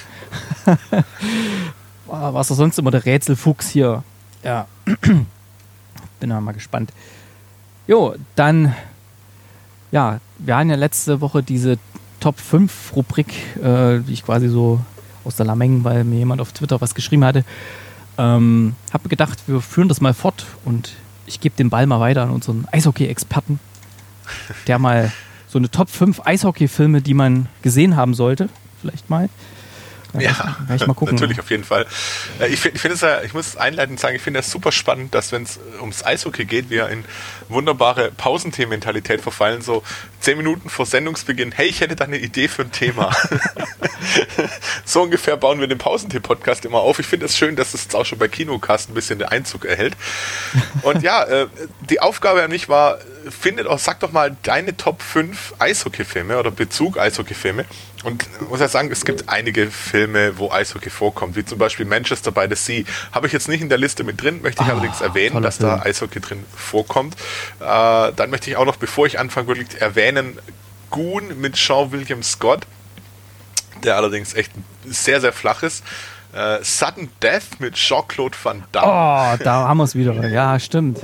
Was ist sonst immer der Rätselfuchs hier? Ja. Bin da mal gespannt. Jo, dann, ja, wir hatten ja letzte Woche diese Top fünf Rubrik, äh, die ich quasi so aus der Lameng, weil mir jemand auf Twitter was geschrieben hatte. Ähm, habe gedacht, wir führen das mal fort und ich gebe den Ball mal weiter an unseren Eishockey-Experten, der mal so eine Top fünf Eishockey-Filme, die man gesehen haben sollte, vielleicht mal. Ja, ja ich mal gucken. Natürlich, auf jeden Fall. Ich finde ich find es ja, ich muss einleitend sagen, ich finde es super spannend, dass wenn es ums Eishockey geht, wir in wunderbare Pausenthementalität verfallen, so zehn Minuten vor Sendungsbeginn, hey, ich hätte da eine Idee für ein Thema. So ungefähr bauen wir den Pausentee-Podcast immer auf. Ich finde es schön, dass es jetzt auch schon bei Kinocast ein bisschen den Einzug erhält. Und ja, äh, die Aufgabe an mich war, findet auch, sag doch mal deine Top fünf Eishockey-Filme oder Bezug Eishockey-Filme. Und ich muss ja sagen, es gibt einige Filme, wo Eishockey vorkommt, wie zum Beispiel Manchester by the Sea. Habe ich jetzt nicht in der Liste mit drin, möchte ich Ah, allerdings erwähnen, dass Film. da Eishockey drin vorkommt. Äh, dann möchte ich auch noch, bevor ich anfange, wirklich erwähnen, Goon mit Sean William Scott, der allerdings echt sehr, sehr flach ist. Äh, Sudden Death mit Jean-Claude Van Damme. Oh, da haben wir es wieder. Ja, stimmt.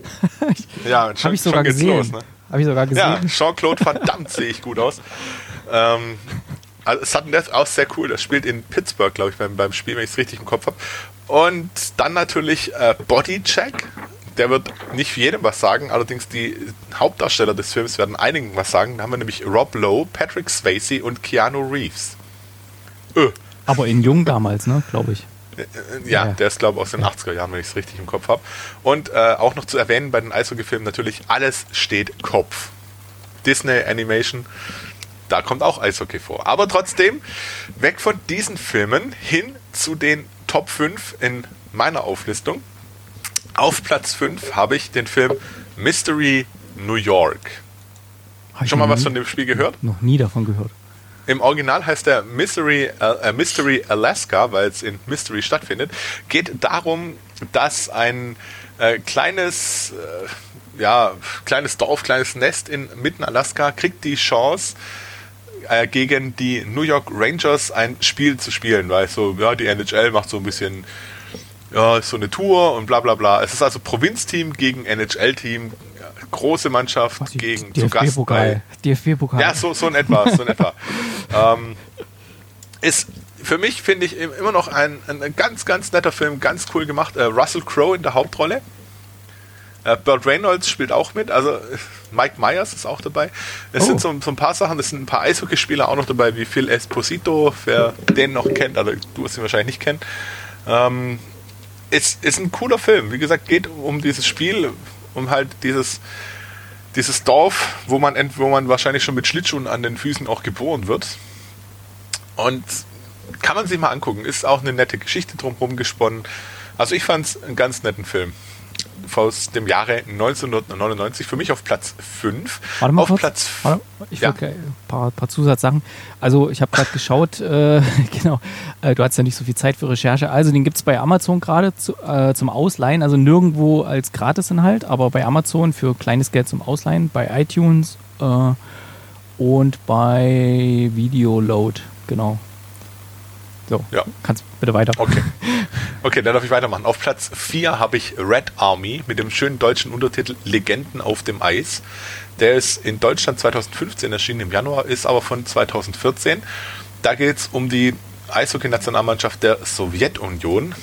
Ja, schon, Habe ich sogar schon geht's gesehen. los, ne? Habe ich sogar Ja, gesehen. Jean-Claude Van Damme sehe ich gut aus. Ähm, also Sudden Death auch sehr cool. Das spielt in Pittsburgh, glaube ich, beim, beim Spiel, wenn ich es richtig im Kopf habe. Und dann natürlich äh, Bodycheck. Der wird nicht für jedem was sagen, allerdings die Hauptdarsteller des Films werden einigen was sagen. Da haben wir nämlich Rob Lowe, Patrick Swayze und Keanu Reeves. Öh. Aber in jung damals, ne, glaube ich. Ja, Ja. der ist, glaube ich, aus den achtziger Jahren, wenn ich es richtig im Kopf habe. Und äh, auch noch zu erwähnen bei den Eishockey-Filmen natürlich, alles steht Kopf. Disney Animation, da kommt auch Eishockey vor. Aber trotzdem, weg von diesen Filmen hin zu den Top fünf in meiner Auflistung. Auf Platz fünf habe ich den Film Mystery New York. Hab ich Schon mal noch was nie- von dem Spiel gehört? Noch nie davon gehört. Im Original heißt der Mystery, äh, Mystery Alaska, weil es in Mystery stattfindet. Geht darum, dass ein äh, kleines, äh, ja, kleines Dorf, kleines Nest in mitten Alaska kriegt die Chance, äh, gegen die New York Rangers ein Spiel zu spielen, weil so, ja, die N H L macht so ein bisschen, ja, ist so eine Tour und bla bla bla. Es ist also Provinzteam gegen N H L-Team, ja, große Mannschaft Was, gegen D zu F Gast bei B-Pokal. D F B-Pokal. ja, so, so in etwa, so in etwa. ähm, ist für mich, finde ich, immer noch ein, ein ganz, ganz netter Film, ganz cool gemacht. Äh, Russell Crowe in der Hauptrolle. Äh, Burt Reynolds spielt auch mit, also äh, Mike Myers ist auch dabei. Es Oh. sind so, so ein paar Sachen, es sind ein paar Eishockeyspieler auch noch dabei, wie Phil Esposito, wer den noch kennt, also du wirst ihn wahrscheinlich nicht kennen. Ähm, ist, ist ein cooler Film. Wie gesagt, geht um dieses Spiel, um halt dieses dieses Dorf, wo man, ent- wo man wahrscheinlich schon mit Schlittschuhen an den Füßen auch geboren wird. Und kann man sich mal angucken. Ist auch eine nette Geschichte drumherum gesponnen. Also ich fand es einen ganz netten Film. Aus dem Jahre neunzehnhundertneunundneunzig. Für mich auf Platz fünf. Warte mal auf kurz. Platz Warte, ich Ja. will ein paar, paar Zusatzsachen. Also ich habe gerade geschaut, äh, genau, äh, du hattest ja nicht so viel Zeit für Recherche. Also den gibt es bei Amazon gerade zu, äh, zum Ausleihen, also nirgendwo als Gratisinhalt, aber bei Amazon für kleines Geld zum Ausleihen, bei iTunes äh, und bei Videoload, genau. So, Ja. kannst bitte weiter. Okay. Okay, dann darf ich weitermachen. Auf Platz vier habe ich Red Army mit dem schönen deutschen Untertitel Legenden auf dem Eis. Der ist in Deutschland zweitausendfünfzehn erschienen im Januar, ist aber von zweitausendvierzehn. Da geht es um die Eishockey-Nationalmannschaft der Sowjetunion,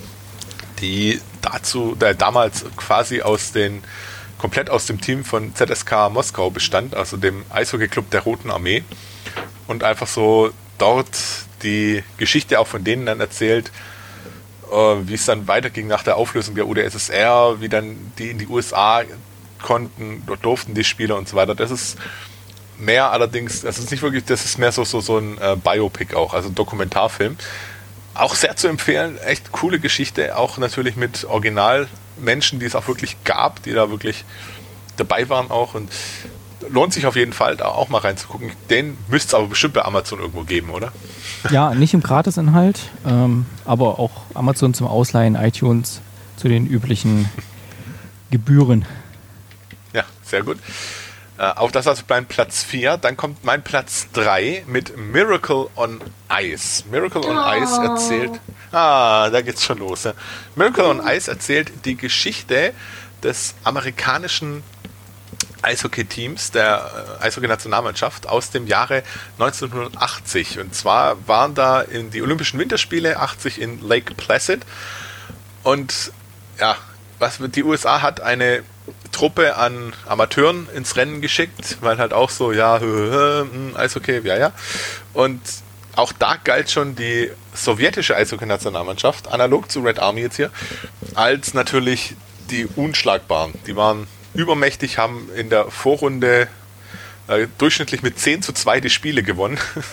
die dazu, der damals quasi aus den, komplett aus dem Team von Z S K Moskau bestand, also dem Eishockey-Club der Roten Armee. Und einfach so dort die Geschichte auch von denen dann erzählt, wie es dann weiterging nach der Auflösung der U d S S R, wie dann die in die U S A konnten, dort durften die Spieler und so weiter. Das ist mehr allerdings, das ist nicht wirklich, das ist mehr so, so, so ein äh, Biopic auch, also ein Dokumentarfilm. Auch sehr zu empfehlen, echt coole Geschichte, auch natürlich mit Originalmenschen, die es auch wirklich gab, die da wirklich dabei waren auch und lohnt sich auf jeden Fall, da auch mal reinzugucken. Den müsste es aber bestimmt bei Amazon irgendwo geben, oder? Ja, nicht im Gratisinhalt, ähm, aber auch Amazon zum Ausleihen, iTunes zu den üblichen Gebühren. Ja, sehr gut. Äh, auch das also mein Platz vier. Dann kommt mein Platz drei mit Miracle on Ice. Miracle on Oh. Ice erzählt... Ah, da geht's schon los. Ja. Miracle on Ice erzählt die Geschichte des amerikanischen Eishockey-Teams, der äh, Eishockey-Nationalmannschaft aus dem Jahre neunzehnhundertachtzig. Und zwar waren da in die Olympischen Winterspiele achtzig in Lake Placid. Und ja, was die U S A hat eine Truppe an Amateuren ins Rennen geschickt, weil halt auch so, ja, Eishockey, ja, ja. Und auch da galt schon die sowjetische Eishockey-Nationalmannschaft, analog zu Red Army jetzt hier, als natürlich die Unschlagbaren. Die waren übermächtig, haben in der Vorrunde äh, durchschnittlich mit zehn zu zwei die Spiele gewonnen.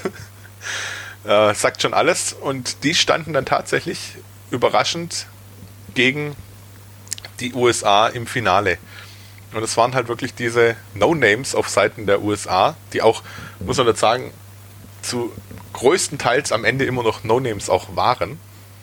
äh, sagt schon alles. Und die standen dann tatsächlich überraschend gegen die U S A im Finale. Und es waren halt wirklich diese No-Names auf Seiten der U S A, die auch, muss man dazu sagen, zu größtenteils am Ende immer noch No-Names auch waren.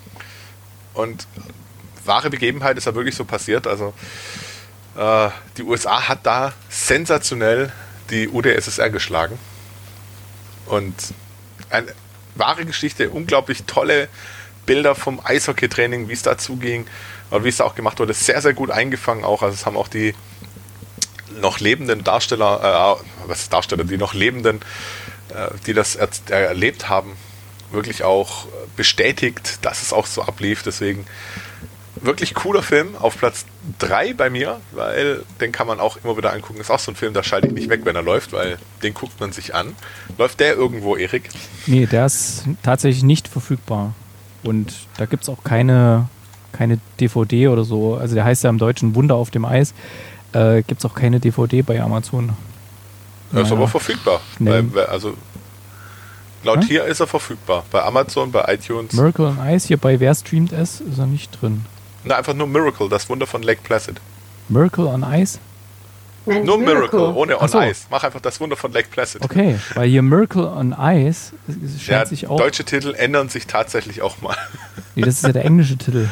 Und wahre Begebenheit ist ja wirklich so passiert. Also äh, die U S A hat da sensationell die U d S S R geschlagen. Und eine wahre Geschichte, unglaublich tolle Bilder vom Eishockey-Training, wie es dazu ging, oder wie es da auch gemacht wurde, sehr, sehr gut eingefangen auch. Also es haben auch die noch lebenden Darsteller, äh, was ist Darsteller, die noch lebenden, äh, die das er- erlebt haben, wirklich auch bestätigt, dass es auch so ablief. Deswegen wirklich cooler Film, auf Platz drei bei mir, weil den kann man auch immer wieder angucken. Ist auch so ein Film, da schalte ich nicht weg, wenn er läuft, weil den guckt man sich an. Läuft der irgendwo, Erik? Nee, der ist tatsächlich nicht verfügbar. Und da gibt es auch keine, keine D V D oder so. Also der heißt ja im Deutschen Wunder auf dem Eis. Äh, gibt es auch keine D V D bei Amazon. Er ist Naja. aber verfügbar. Nee. Bei, also laut Hä? hier ist er verfügbar. Bei Amazon, bei iTunes. Miracle on Ice, hier bei Wer streamt es, ist er nicht drin. Na, einfach nur Miracle, das Wunder von Lake Placid. Miracle on Ice? Nein, Nur Miracle, ohne Ach on so. Ice. Mach einfach das Wunder von Lake Placid. Okay, weil hier Miracle on Ice es- es scheint Ja, sich auch... deutsche Titel ändern sich tatsächlich auch mal. Nee, das ist ja der englische Titel.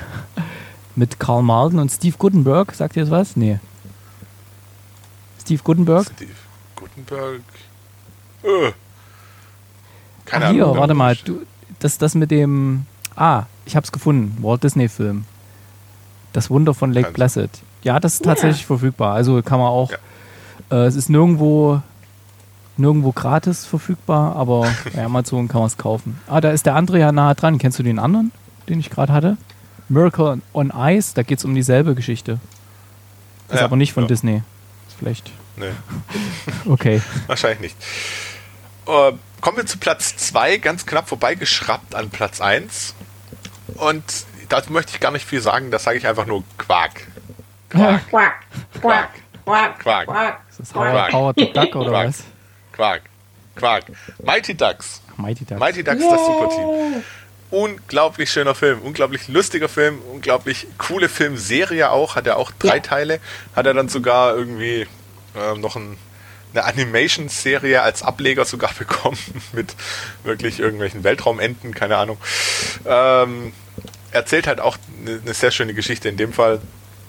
Mit Karl Malden und Steve Guttenberg. Sagt ihr das was? Nee. Steve Guttenberg? Steve Guttenberg. Äh. Keine Ah, Ahnung. hier, warte mal. Du, das, das mit dem... Ah, ich hab's gefunden. Walt Disney Film. Das Wunder von Lake Kannst- Placid. Ja, das ist tatsächlich verfügbar. Also kann man auch... Ja. Äh, es ist nirgendwo... Nirgendwo gratis verfügbar, aber bei Amazon kann man es kaufen. Ah, da ist der andere ja nahe dran. Kennst du den anderen, den ich gerade hatte? Miracle on Ice, da geht es um dieselbe Geschichte. Ist Ja, aber nicht von ja. Disney. Ist vielleicht... Nee, Okay. wahrscheinlich nicht. Äh, kommen wir zu Platz zwei, ganz knapp vorbeigeschraubt an Platz eins. Und dazu möchte ich gar nicht viel sagen, das sage ich einfach nur Quark. Quark, Quack, quack, quack, Quark. quack. Ist das Quark. Howard, Howard the Duck oder Quark. was? Quark, Quark. Mighty Ducks. Mighty Ducks. Mighty Ducks, das Superteam. Unglaublich schöner Film, unglaublich lustiger Film, unglaublich coole Filmserie auch, hat er auch drei Ja. Teile, hat er dann sogar irgendwie ähm, noch ein, eine Animation-Serie als Ableger sogar bekommen, mit wirklich irgendwelchen Weltraumenten, keine Ahnung. Ähm, erzählt halt auch eine, eine sehr schöne Geschichte in dem Fall,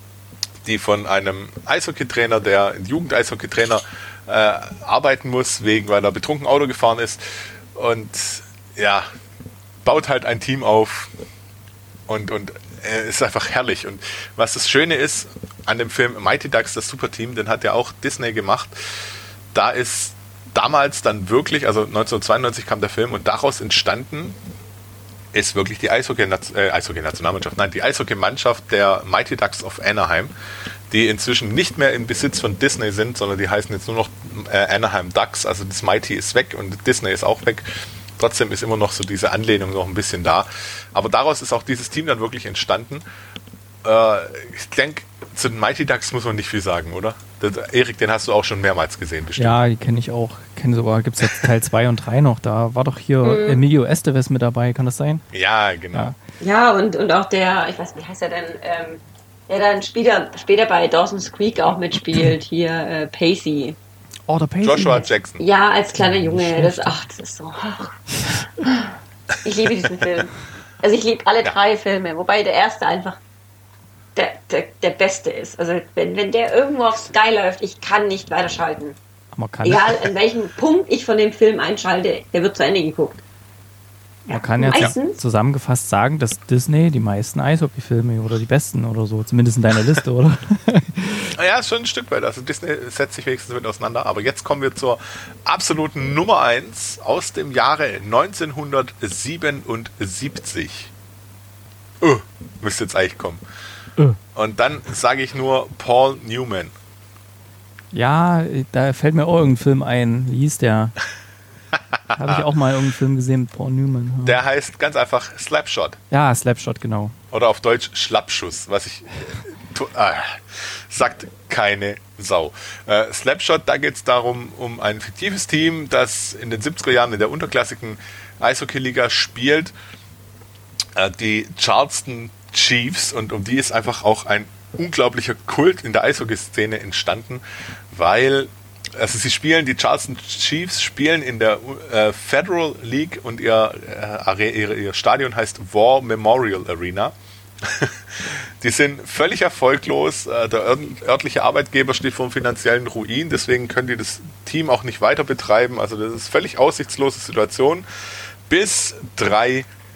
die von einem Eishockeytrainer, der ein Jugend-Eishockeytrainer äh, arbeiten muss, wegen, weil er betrunken Auto gefahren ist und ja, baut halt ein Team auf und, und äh, ist einfach herrlich. Und was das Schöne ist an dem Film Mighty Ducks, das Superteam, den hat ja auch Disney gemacht, da ist damals dann wirklich, also neunzehnhundertzweiundneunzig kam der Film und daraus entstanden ist wirklich die Eishockey-Nationalmannschaft, äh, Eishockey nein, die Eishockey-Mannschaft der Mighty Ducks of Anaheim, die inzwischen nicht mehr im Besitz von Disney sind, sondern die heißen jetzt nur noch äh, Anaheim Ducks, also das Mighty ist weg und Disney ist auch weg. Trotzdem ist immer noch so diese Anlehnung noch ein bisschen da. Aber daraus ist auch dieses Team dann wirklich entstanden. Äh, ich denke, zu den Mighty Ducks muss man nicht viel sagen, oder? Das, Erik, den hast du auch schon mehrmals gesehen, bestimmt. Ja, die kenne ich auch. Kenne sogar, gibt es jetzt Teil zwei und drei noch. Da war doch hier Mhm. Emilio Estevez mit dabei, kann das sein? Ja, genau. Ja. Ja, und, und auch der, ich weiß nicht, wie heißt er denn, ähm, der dann später, später bei Dawson's Creek auch mitspielt, hier äh, Pacey. Oh, der Pacey. Joshua Jackson. Ja, als kleiner Junge, Nicht das, schlecht. ach, das ist so. Ach. Ich liebe diesen Film. Also ich liebe alle Ja. drei Filme, wobei der erste einfach der, der, der beste ist. Also wenn, wenn der irgendwo auf Sky läuft, ich kann nicht weiterschalten. Man kann, Egal an welchem Punkt ich von dem Film einschalte, der wird zu Ende geguckt. man kann jetzt meistens. zusammengefasst sagen, dass Disney die meisten Eishockey-Filme oder die besten oder so, zumindest in deiner Liste, oder? Ja, ist schon ein Stück weit. Also Disney setzt sich wenigstens mit auseinander. Aber jetzt kommen wir zur absoluten Nummer eins aus dem Jahre neunzehnhundertsiebenundsiebzig. Oh, müsste jetzt eigentlich kommen. Oh. Und dann sage ich nur Paul Newman. Ja, da fällt mir auch irgendein Film ein. Wie hieß der? Habe ich auch mal irgendeinen Film gesehen mit Paul Newman. Ja, Der heißt ganz einfach Slapshot. ja Slapshot, genau. Oder auf Deutsch Schlappschuss, was ich... tu- ah, sagt keine Sau. Äh, Slapshot, da geht es darum, um ein fiktives Team, das in den siebziger Jahren in der unterklassigen Eishockey-Liga spielt. Äh, die Charleston Chiefs, und um die ist einfach auch ein unglaublicher Kult in der Eishockey-Szene entstanden, weil also sie spielen, die Charleston Chiefs spielen in der äh, Federal League und ihr, äh, Are- ihr, ihr Stadion heißt War Memorial Arena. Die sind völlig erfolglos. Äh, der ört- örtliche Arbeitgeber steht vor einem finanziellen Ruin, deswegen können die das Team auch nicht weiter betreiben. Also das ist völlig aussichtslose Situation. Bis drei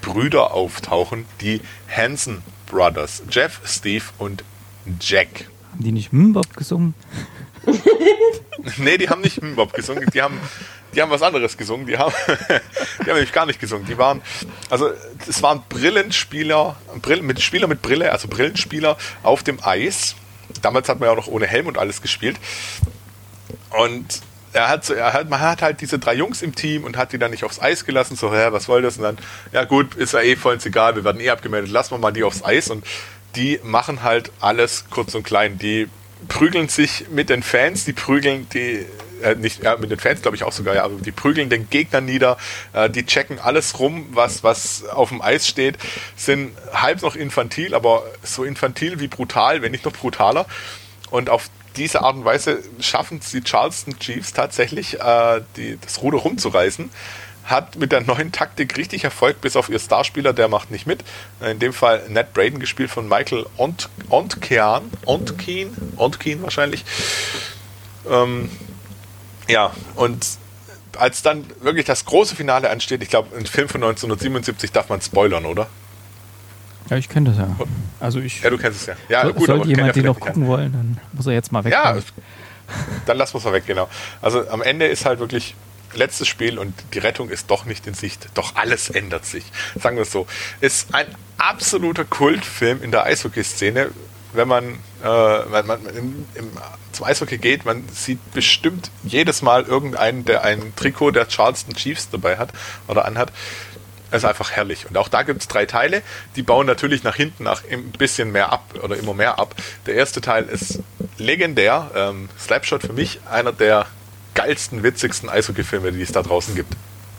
Brüder auftauchen, die Hanson Brothers. Jeff, Steve und Jack. Haben die nicht Mbop gesungen? Nee, die haben nicht Mbop gesungen, die haben, die haben was anderes gesungen, die haben, die haben nämlich gar nicht gesungen. Die waren, also es waren Brillenspieler, Brill, mit Spieler mit Brille, also Brillenspieler auf dem Eis. Damals hat man ja auch noch ohne Helm und alles gespielt. Und er hat, so, er hat, man hat halt diese drei Jungs im Team und hat die dann nicht aufs Eis gelassen. So, hä, was soll das? Und dann, ja gut, ist ja eh voll egal, wir werden eh abgemeldet, lassen wir mal die aufs Eis. Und die machen halt alles kurz und klein. Die prügeln sich mit den Fans, die prügeln die, äh, nicht, ja, mit den Fans glaube ich auch sogar, ja, aber die prügeln den Gegner nieder, äh, die checken alles rum, was, was auf dem Eis steht, sind halb noch infantil, aber so infantil wie brutal, wenn nicht noch brutaler. Und auf diese Art und Weise schaffen es die Charleston Chiefs tatsächlich, äh, die, das Ruder rumzureißen. Hat mit der neuen Taktik richtig Erfolg, bis auf ihr Starspieler, der macht nicht mit. In dem Fall Ned Braden, gespielt von Michael Ont, Ontkean, Ontkeen, Ontkeen wahrscheinlich. Ähm, ja, und als dann wirklich das große Finale ansteht, ich glaube, ein Film von neunzehnhundertsiebenundsiebzig darf man spoilern, oder? Ja, ich kenne das ja. Also ich, ja, du kennst es ja. ja so, gut, sollte jemand den noch nicht gucken wollen, dann muss er jetzt mal weg. Ja, dann lassen wir es mal weg, genau. Also am Ende ist halt wirklich letztes Spiel und die Rettung ist doch nicht in Sicht. Doch alles ändert sich. Sagen wir es so. Ist ein absoluter Kultfilm in der Eishockey-Szene. Wenn man, äh, wenn man im, im, zum Eishockey geht, man sieht bestimmt jedes Mal irgendeinen, der ein Trikot der Charleston Chiefs dabei hat oder anhat. Es ist einfach herrlich. Und auch da gibt es drei Teile, die bauen natürlich nach hinten nach ein bisschen mehr ab oder immer mehr ab. Der erste Teil ist legendär. Ähm, Slapshot für mich einer der geilsten, witzigsten Eishockey-Filme, die es da draußen gibt.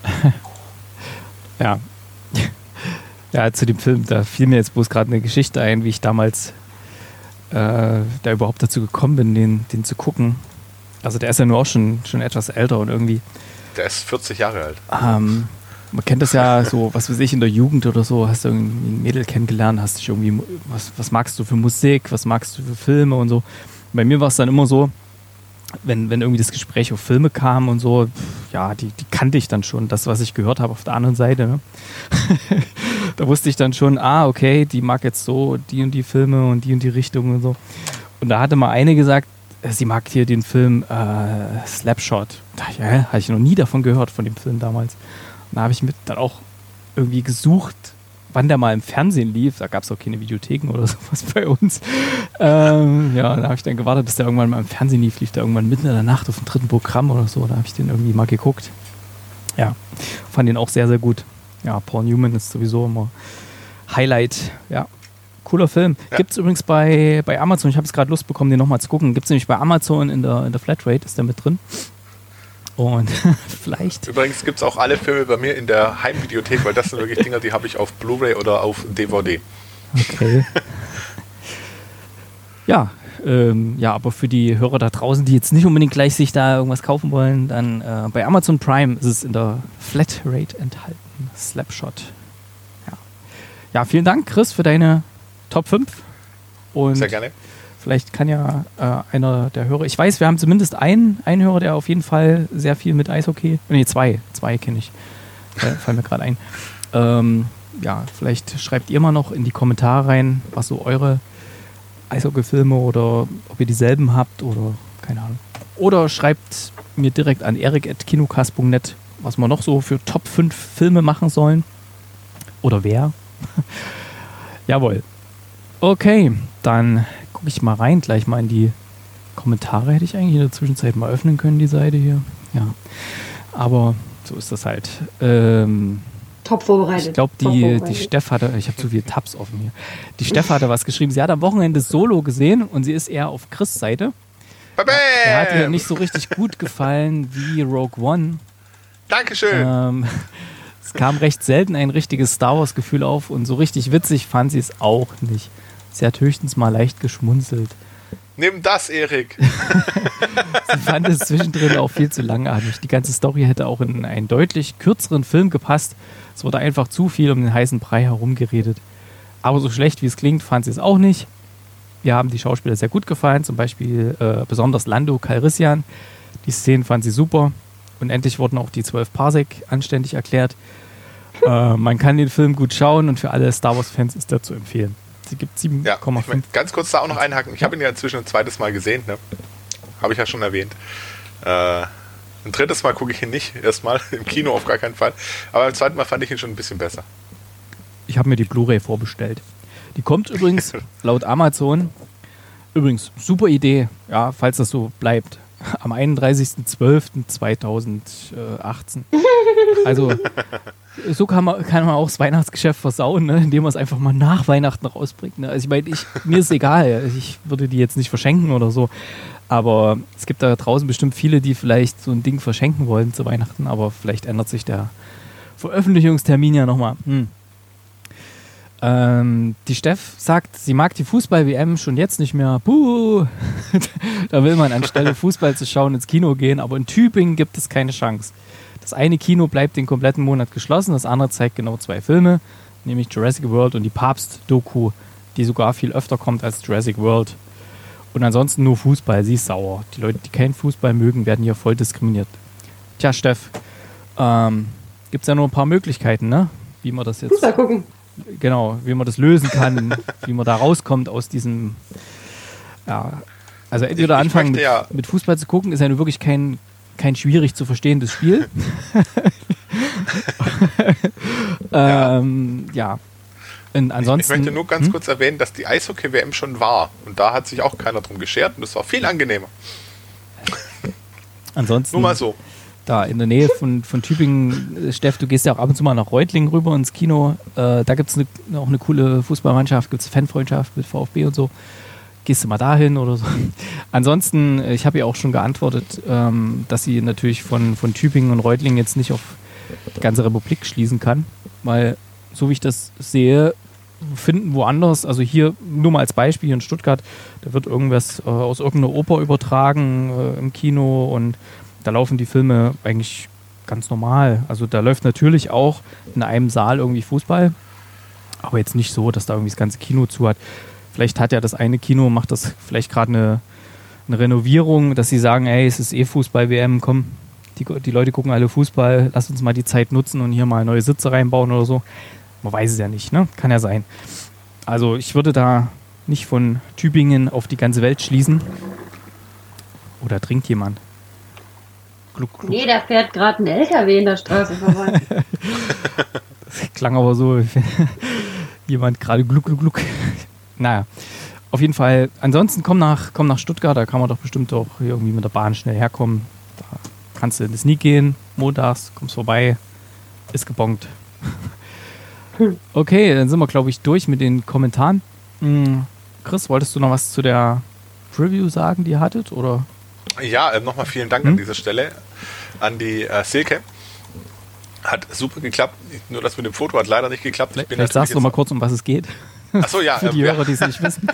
Ja. Ja, zu dem Film, da fiel mir jetzt bloß gerade eine Geschichte ein, wie ich damals äh, da überhaupt dazu gekommen bin, den, den zu gucken. Also der ist ja nur auch schon, schon etwas älter und irgendwie... Der ist vierzig Jahre alt. Ähm, man kennt das ja so, was weiß ich, in der Jugend oder so, hast du irgendwie ein Mädel kennengelernt, hast dich irgendwie, was, was magst du für Musik, was magst du für Filme und so. Bei mir war es dann immer so, wenn, wenn irgendwie das Gespräch auf Filme kam und so, ja, die, die kannte ich dann schon, das, was ich gehört habe auf der anderen Seite. Ne? Da wusste ich dann schon, ah, okay, die mag jetzt so die und die Filme und die und die Richtung und so. Und da hatte mal eine gesagt, sie mag hier den Film äh, Slapshot. Da dachte ich, ja, hatte ich noch nie davon gehört, von dem Film damals. Und da habe ich mit dann auch irgendwie gesucht, wann der mal im Fernsehen lief. Da gab es auch keine Videotheken oder sowas bei uns. Ähm, ja, da habe ich dann gewartet, bis der irgendwann mal im Fernsehen lief. Lief der irgendwann mitten in der Nacht auf dem dritten Programm oder so. Da habe ich den irgendwie mal geguckt. Ja, fand den auch sehr, sehr gut. Ja, Paul Newman ist sowieso immer Highlight. Ja, cooler Film. Ja. Gibt es übrigens bei, bei Amazon. Ich habe jetzt gerade Lust bekommen, den nochmal zu gucken. Gibt es nämlich bei Amazon in der, in der Flatrate, ist der mit drin. Und vielleicht... Übrigens gibt es auch alle Filme bei mir in der Heimvideothek, weil das sind wirklich Dinger, die habe ich auf Blu-ray oder auf D V D. Okay. Ja, ähm, ja, aber für die Hörer da draußen, die jetzt nicht unbedingt gleich sich da irgendwas kaufen wollen, dann äh, bei Amazon Prime ist es in der Flatrate enthalten. Slapshot. Ja. Ja, vielen Dank, Chris, für deine Top fünf. Und sehr gerne. Vielleicht kann ja äh, einer der Hörer, ich weiß, wir haben zumindest einen, einen Hörer, der auf jeden Fall sehr viel mit Eishockey, nee, zwei, zwei kenne ich, äh, fallen mir gerade ein. Ähm, ja, vielleicht schreibt ihr mal noch in die Kommentare rein, was so eure Eishockey-Filme oder ob ihr dieselben habt oder keine Ahnung. Oder schreibt mir direkt an erik at kinocast punkt net, was wir noch so für Top fünf Filme machen sollen. Oder wer. Jawohl. Okay, dann gucke ich mal rein, gleich mal in die Kommentare. Hätte ich eigentlich in der Zwischenzeit mal öffnen können, die Seite hier. Ja, aber so ist das halt. Ähm, Top vorbereitet. Ich glaube, die, die Steff hatte, ich habe zu viele Tabs offen hier. Die Steff hatte was geschrieben. Sie hat am Wochenende Solo gesehen und sie ist eher auf Chris' Seite. Bam! Er hat ihr nicht so richtig gut gefallen wie Rogue One. Dankeschön. Ähm, es kam recht selten ein richtiges Star Wars-Gefühl auf und so richtig witzig fand sie es auch nicht. Sie hat höchstens mal leicht geschmunzelt. Nimm das, Erik. Sie fand es zwischendrin auch viel zu langatmig. Die ganze Story hätte auch in einen deutlich kürzeren Film gepasst. Es wurde einfach zu viel um den heißen Brei herumgeredet. Aber so schlecht wie es klingt, fand sie es auch nicht. Wir haben die Schauspieler sehr gut gefallen, zum Beispiel äh, besonders Lando Calrissian. Die Szenen fand sie super. Und endlich wurden auch die zwölf Parsec anständig erklärt. äh, man kann den Film gut schauen und für alle Star Wars-Fans ist der zu empfehlen. Sie gibt sieben Komma fünf. Ja, ich mein, ganz kurz da auch noch einhaken. Ich habe ihn ja inzwischen ein zweites Mal gesehen. Ne? Habe ich ja schon erwähnt. Äh, ein drittes Mal gucke ich ihn nicht. Erstmal im Kino auf gar keinen Fall. Aber beim zweiten Mal fand ich ihn schon ein bisschen besser. Ich habe mir die Blu-ray vorbestellt. Die kommt übrigens laut Amazon. Übrigens, super Idee, ja, falls das so bleibt. Am einunddreißigsten zwölften zweitausendachtzehn. Also, so kann man, kann man auch das Weihnachtsgeschäft versauen, ne, indem man es einfach mal nach Weihnachten rausbringt. Ne. Also, ich meine, ich, mir ist egal. Ich würde die jetzt nicht verschenken oder so. Aber es gibt da draußen bestimmt viele, die vielleicht so ein Ding verschenken wollen zu Weihnachten. Aber vielleicht ändert sich der Veröffentlichungstermin ja nochmal. Hm. Ähm, die Steff sagt, sie mag die Fußball-W M schon jetzt nicht mehr. Puh! Da will man anstelle Fußball zu schauen ins Kino gehen, aber in Tübingen gibt es keine Chance. Das eine Kino bleibt den kompletten Monat geschlossen, das andere zeigt genau zwei Filme, nämlich Jurassic World und die Papst-Doku, die sogar viel öfter kommt als Jurassic World. Und ansonsten nur Fußball, sie ist sauer. Die Leute, die keinen Fußball mögen, werden hier voll diskriminiert. Tja, Steff, ähm, gibt es ja nur ein paar Möglichkeiten, ne? Wie man das jetzt... Fußball gucken. Genau, wie man das lösen kann, wie man da rauskommt aus diesem, ja, also entweder Ich- ich anfangen möchte mit, ja- mit Fußball zu gucken, ist ja nur wirklich kein, kein schwierig zu verstehendes Spiel. ähm, ja. Und ansonsten, Ich möchte nur ganz hm? kurz erwähnen, dass die Eishockey-W M schon war. Und da hat sich auch keiner drum geschert und das war viel angenehmer. ansonsten Nur mal so. da in der Nähe von, von Tübingen, Steff, du gehst ja auch ab und zu mal nach Reutlingen rüber ins Kino. Äh, da gibt es ne, auch eine coole Fußballmannschaft, gibt es Fanfreundschaft mit VfB und so. Gehst du mal dahin oder so. Ansonsten, äh, ich habe ja auch schon geantwortet, ähm, dass sie natürlich von, von Tübingen und Reutlingen jetzt nicht auf die ganze Republik schließen kann, weil, so wie ich das sehe, finden woanders, also hier nur mal als Beispiel hier in Stuttgart, da wird irgendwas äh, aus irgendeiner Oper übertragen äh, im Kino und da laufen die Filme eigentlich ganz normal. Also da läuft natürlich auch in einem Saal irgendwie Fußball, aber jetzt nicht so, dass da irgendwie das ganze Kino zu hat. Vielleicht hat ja das eine Kino, macht das vielleicht gerade eine, eine Renovierung, dass sie sagen, ey, es ist eh Fußball-W M, komm, die, die Leute gucken alle Fußball, lass uns mal die Zeit nutzen und hier mal neue Sitze reinbauen oder so. Man weiß es ja nicht, ne? Kann ja sein. Also ich würde da nicht von Tübingen auf die ganze Welt schließen. Oder trinkt jemand? Gluck, gluck. Nee, da fährt gerade ein L K W in der Straße vorbei. Das klang aber so, wie jemand gerade gluck, gluck, gluck. Naja, auf jeden Fall. Ansonsten komm nach, komm nach Stuttgart, da kann man doch bestimmt auch irgendwie mit der Bahn schnell herkommen. Da kannst du in den Sneak gehen, montags, kommst vorbei, ist gebongt. Okay, dann sind wir, glaube ich, durch mit den Kommentaren. Hm, Chris, wolltest du noch was zu der Preview sagen, die ihr hattet? Oder? Ja, äh, nochmal vielen Dank Hm? an dieser Stelle an die äh, Silke. Hat super geklappt. Nur das mit dem Foto hat leider nicht geklappt. Ich bin Vielleicht sagst du noch natürlich mal kurz, um was es geht. jetzt- Ach so, ja. Für die ähm, Hörer, die es nicht wissen.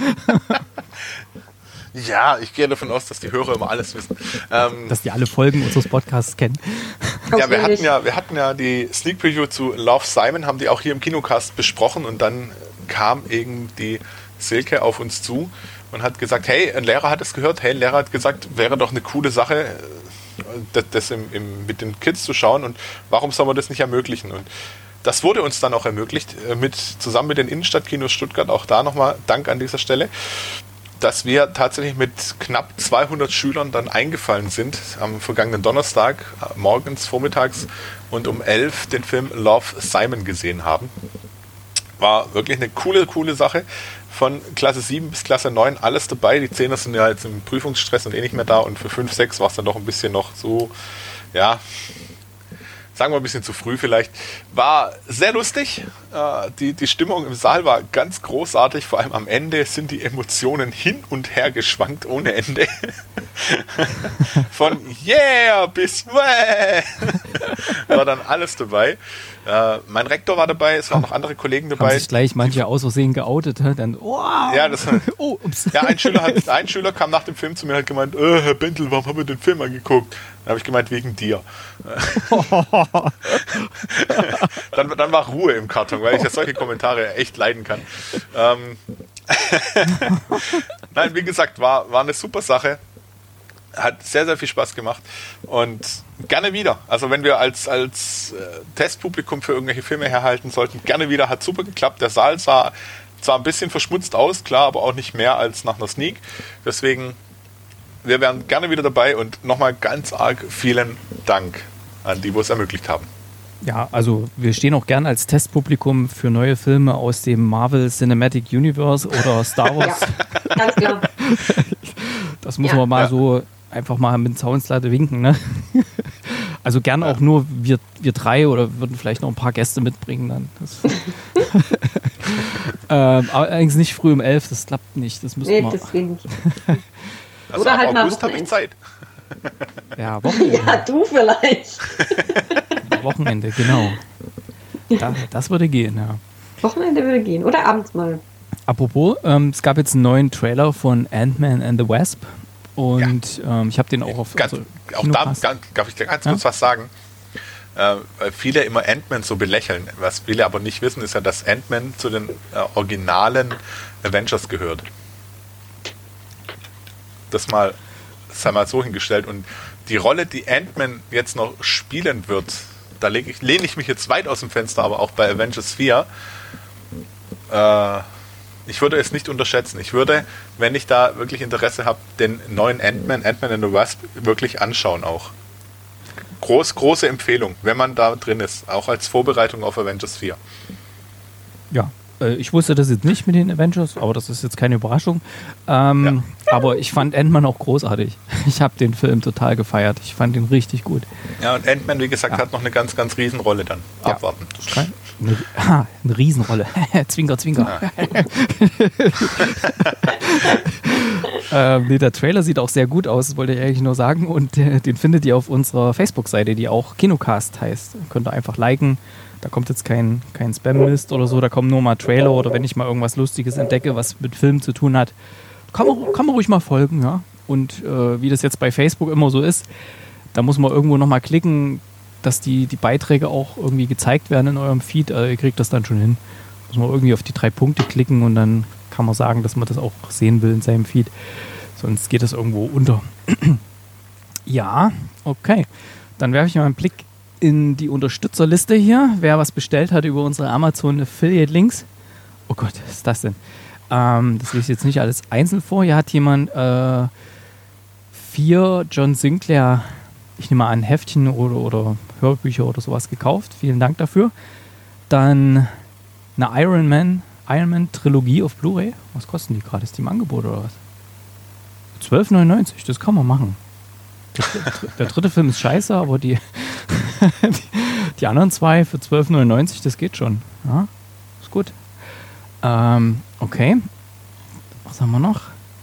Ja, ich gehe davon aus, dass die Hörer immer alles wissen. Ähm, Dass die alle Folgen unseres Podcasts kennen. ja, wir hatten Auswendig. ja, wir hatten ja die Sneak Preview zu Love, Simon, haben die auch hier im Kinocast besprochen und dann kam eben die Silke auf uns zu und hat gesagt, hey, ein Lehrer hat es gehört, hey, ein Lehrer hat gesagt, wäre doch eine coole Sache, das, das im, im, mit den Kids zu schauen und warum soll man das nicht ermöglichen? Und das wurde uns dann auch ermöglicht, mit, zusammen mit den Innenstadtkinos Stuttgart, auch da nochmal Dank an dieser Stelle, dass wir tatsächlich mit knapp zweihundert Schülern dann eingefallen sind am vergangenen Donnerstag, morgens, vormittags und um elf den Film Love, Simon gesehen haben. War wirklich eine coole, coole Sache. Von Klasse sieben bis Klasse neun alles dabei. Die Zehner sind ja jetzt im Prüfungsstress und eh nicht mehr da und für fünf, sechs war es dann doch ein bisschen noch so, ja, sagen wir ein bisschen zu früh vielleicht. War sehr lustig. Äh, die, die Stimmung im Saal war ganz großartig. Vor allem am Ende sind die Emotionen hin und her geschwankt ohne Ende. Von yeah bis wäh war dann alles dabei. Äh, mein Rektor war dabei, es waren noch andere Kollegen Haben dabei. sich gleich manche aus Versehen geoutet. hä? Dann, oh, Ja, das, oh, ups. ja, ein Schüler, hat, ein Schüler kam nach dem Film zu mir und hat gemeint, äh, Herr Bentel, warum haben wir den Film angeguckt? Dann habe ich gemeint, wegen dir. dann, dann war Ruhe im Karton, weil ich ja solche Kommentare echt leiden kann. Ähm Nein, wie gesagt, war, war eine super Sache. hat sehr, sehr viel Spaß gemacht und gerne wieder. Also wenn wir als, als äh, Testpublikum für irgendwelche Filme herhalten sollten, gerne wieder, hat super geklappt. Der Saal sah zwar ein bisschen verschmutzt aus, klar, aber auch nicht mehr als nach einer Sneak. Deswegen, wir wären gerne wieder dabei und nochmal ganz arg vielen Dank an die, wo es ermöglicht haben. Ja, also wir stehen auch gerne als Testpublikum für neue Filme aus dem Marvel Cinematic Universe oder Star Wars. Ja, ganz klar. Das muss Ja. man mal Ja. so einfach mal mit dem Zaunslatte winken, ne? Also gerne auch nur wir, wir drei oder würden vielleicht noch ein paar Gäste mitbringen dann. Das ähm, aber allerdings nicht früh um elf, das klappt nicht. Das müssen Nee, wir. das will ich. Also Oder ab halt mal August habe ich Wochenende. Zeit. Ja, Wochenende. Ja, du vielleicht. Wochenende, genau. Da, das würde gehen, ja. Wochenende würde gehen. Oder abends mal. Apropos, ähm, es gab jetzt einen neuen Trailer von Ant-Man and the Wasp und ähm, ich habe den auch auf Ganz, also, auch da Kinocast. ganz, darf ich dir ganz Ja? kurz was sagen? Äh, weil viele immer Ant-Man so belächeln. Was viele aber nicht wissen, ist ja, dass Ant-Man zu den äh, originalen Avengers gehört. Das mal, sei mal so hingestellt. Und die Rolle, die Ant-Man jetzt noch spielen wird, da leg ich, lehne ich mich jetzt weit aus dem Fenster, aber auch bei Avengers vier, äh, ich würde es nicht unterschätzen. Ich würde, wenn ich da wirklich Interesse habe, den neuen Ant-Man, Ant-Man and the Wasp wirklich anschauen auch. Groß, große Empfehlung, wenn man da drin ist, auch als Vorbereitung auf Avengers vier. Ja, äh, ich wusste das jetzt nicht mit den Avengers, aber das ist jetzt keine Überraschung. Ähm, Aber ich fand Ant-Man auch großartig. Ich habe den Film total gefeiert. Ich fand ihn richtig gut. Ja, und Ant-Man, wie gesagt, Ja. hat noch eine ganz, ganz riesen Rolle dann. Ja. Abwarten. Das Kein- Eine, ah, eine Riesenrolle. Zwinker, zwinker. ähm, nee, der Trailer sieht auch sehr gut aus, das wollte ich eigentlich nur sagen. Und äh, den findet ihr auf unserer Facebook-Seite, die auch Kinocast heißt. Könnt ihr einfach liken. Da kommt jetzt kein, kein Spam-Mist oder so, da kommen nur mal Trailer oder wenn ich mal irgendwas Lustiges entdecke, was mit Film zu tun hat, kann man, kann man ruhig mal folgen, ja. Und äh, wie das jetzt bei Facebook immer so ist, da muss man irgendwo nochmal klicken, dass die, die Beiträge auch irgendwie gezeigt werden in eurem Feed. Also ihr kriegt das dann schon hin. Muss man irgendwie auf die drei Punkte klicken und dann kann man sagen, dass man das auch sehen will in seinem Feed. Sonst geht das irgendwo unter. Ja, okay. Dann werfe ich mal einen Blick in die Unterstützerliste hier. Wer was bestellt hat über unsere Amazon Affiliate Links. Oh Gott, was ist das denn? Ähm, das lese ich jetzt nicht alles einzeln vor. Hier hat jemand äh, vier John Sinclair, ich nehme an, Heftchen oder, oder Hörbücher oder sowas gekauft. Vielen Dank dafür. Dann eine Iron Man, Iron Man Trilogie auf Blu-ray. Was kosten die gerade? Ist die im Angebot oder was? zwölf neunundneunzig, das kann man machen. Der, der, der dritte Film ist scheiße, aber die, die, die anderen zwei für zwölf neunundneunzig, das geht schon. Ja, ist gut. Ähm, okay. Was haben wir noch?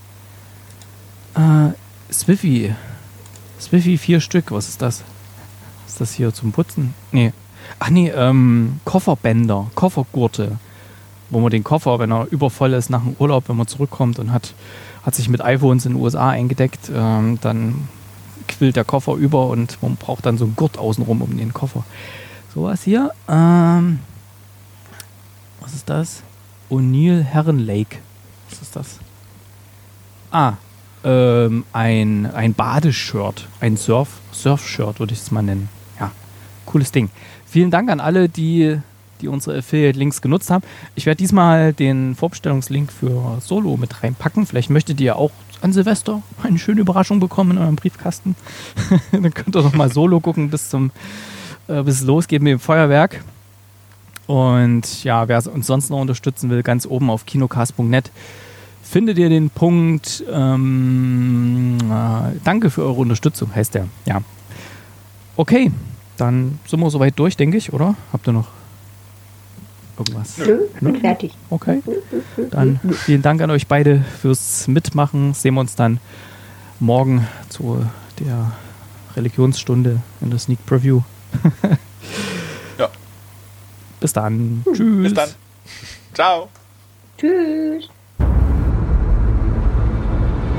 Äh, Swiffy. Swiffy, vier Stück. Was ist das? Ist das hier zum Putzen? Nee. Ach nee, ähm, Kofferbänder, Koffergurte. Wo man den Koffer, wenn er übervoll ist nach dem Urlaub, wenn man zurückkommt und hat, hat sich mit iPhones in den U S A eingedeckt, ähm, dann quillt der Koffer über und man braucht dann so einen Gurt außenrum um den Koffer. Sowas hier. Ähm, was ist das? O'Neill Heron Lake. Was ist das? Ah, ähm, ein, ein Badeshirt. Ein Surf, Surf-Shirt würde ich es mal nennen. Ja, cooles Ding. Vielen Dank an alle, die, die unsere Affiliate-Links genutzt haben. Ich werde diesmal den Vorbestellungslink für Solo mit reinpacken. Vielleicht möchtet ihr auch an Silvester eine schöne Überraschung bekommen in eurem Briefkasten. Dann könnt ihr noch mal Solo gucken, bis, zum, äh, bis es losgeht mit dem Feuerwerk. Und ja, wer uns sonst noch unterstützen will, ganz oben auf kinocast punkt net findet ihr den Punkt ähm, äh, Danke für eure Unterstützung, heißt der. Ja. Okay, dann sind wir soweit durch, denke ich, oder? Habt ihr noch irgendwas? Nö, ich bin fertig. Okay. Dann vielen Dank an euch beide fürs Mitmachen. Sehen wir uns dann morgen zu der Religionsstunde in der Sneak Preview. Ja. Bis dann. Tschüss. Bis dann. Ciao. Tschüss.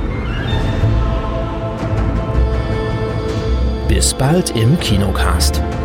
Bis bald im Kinocast.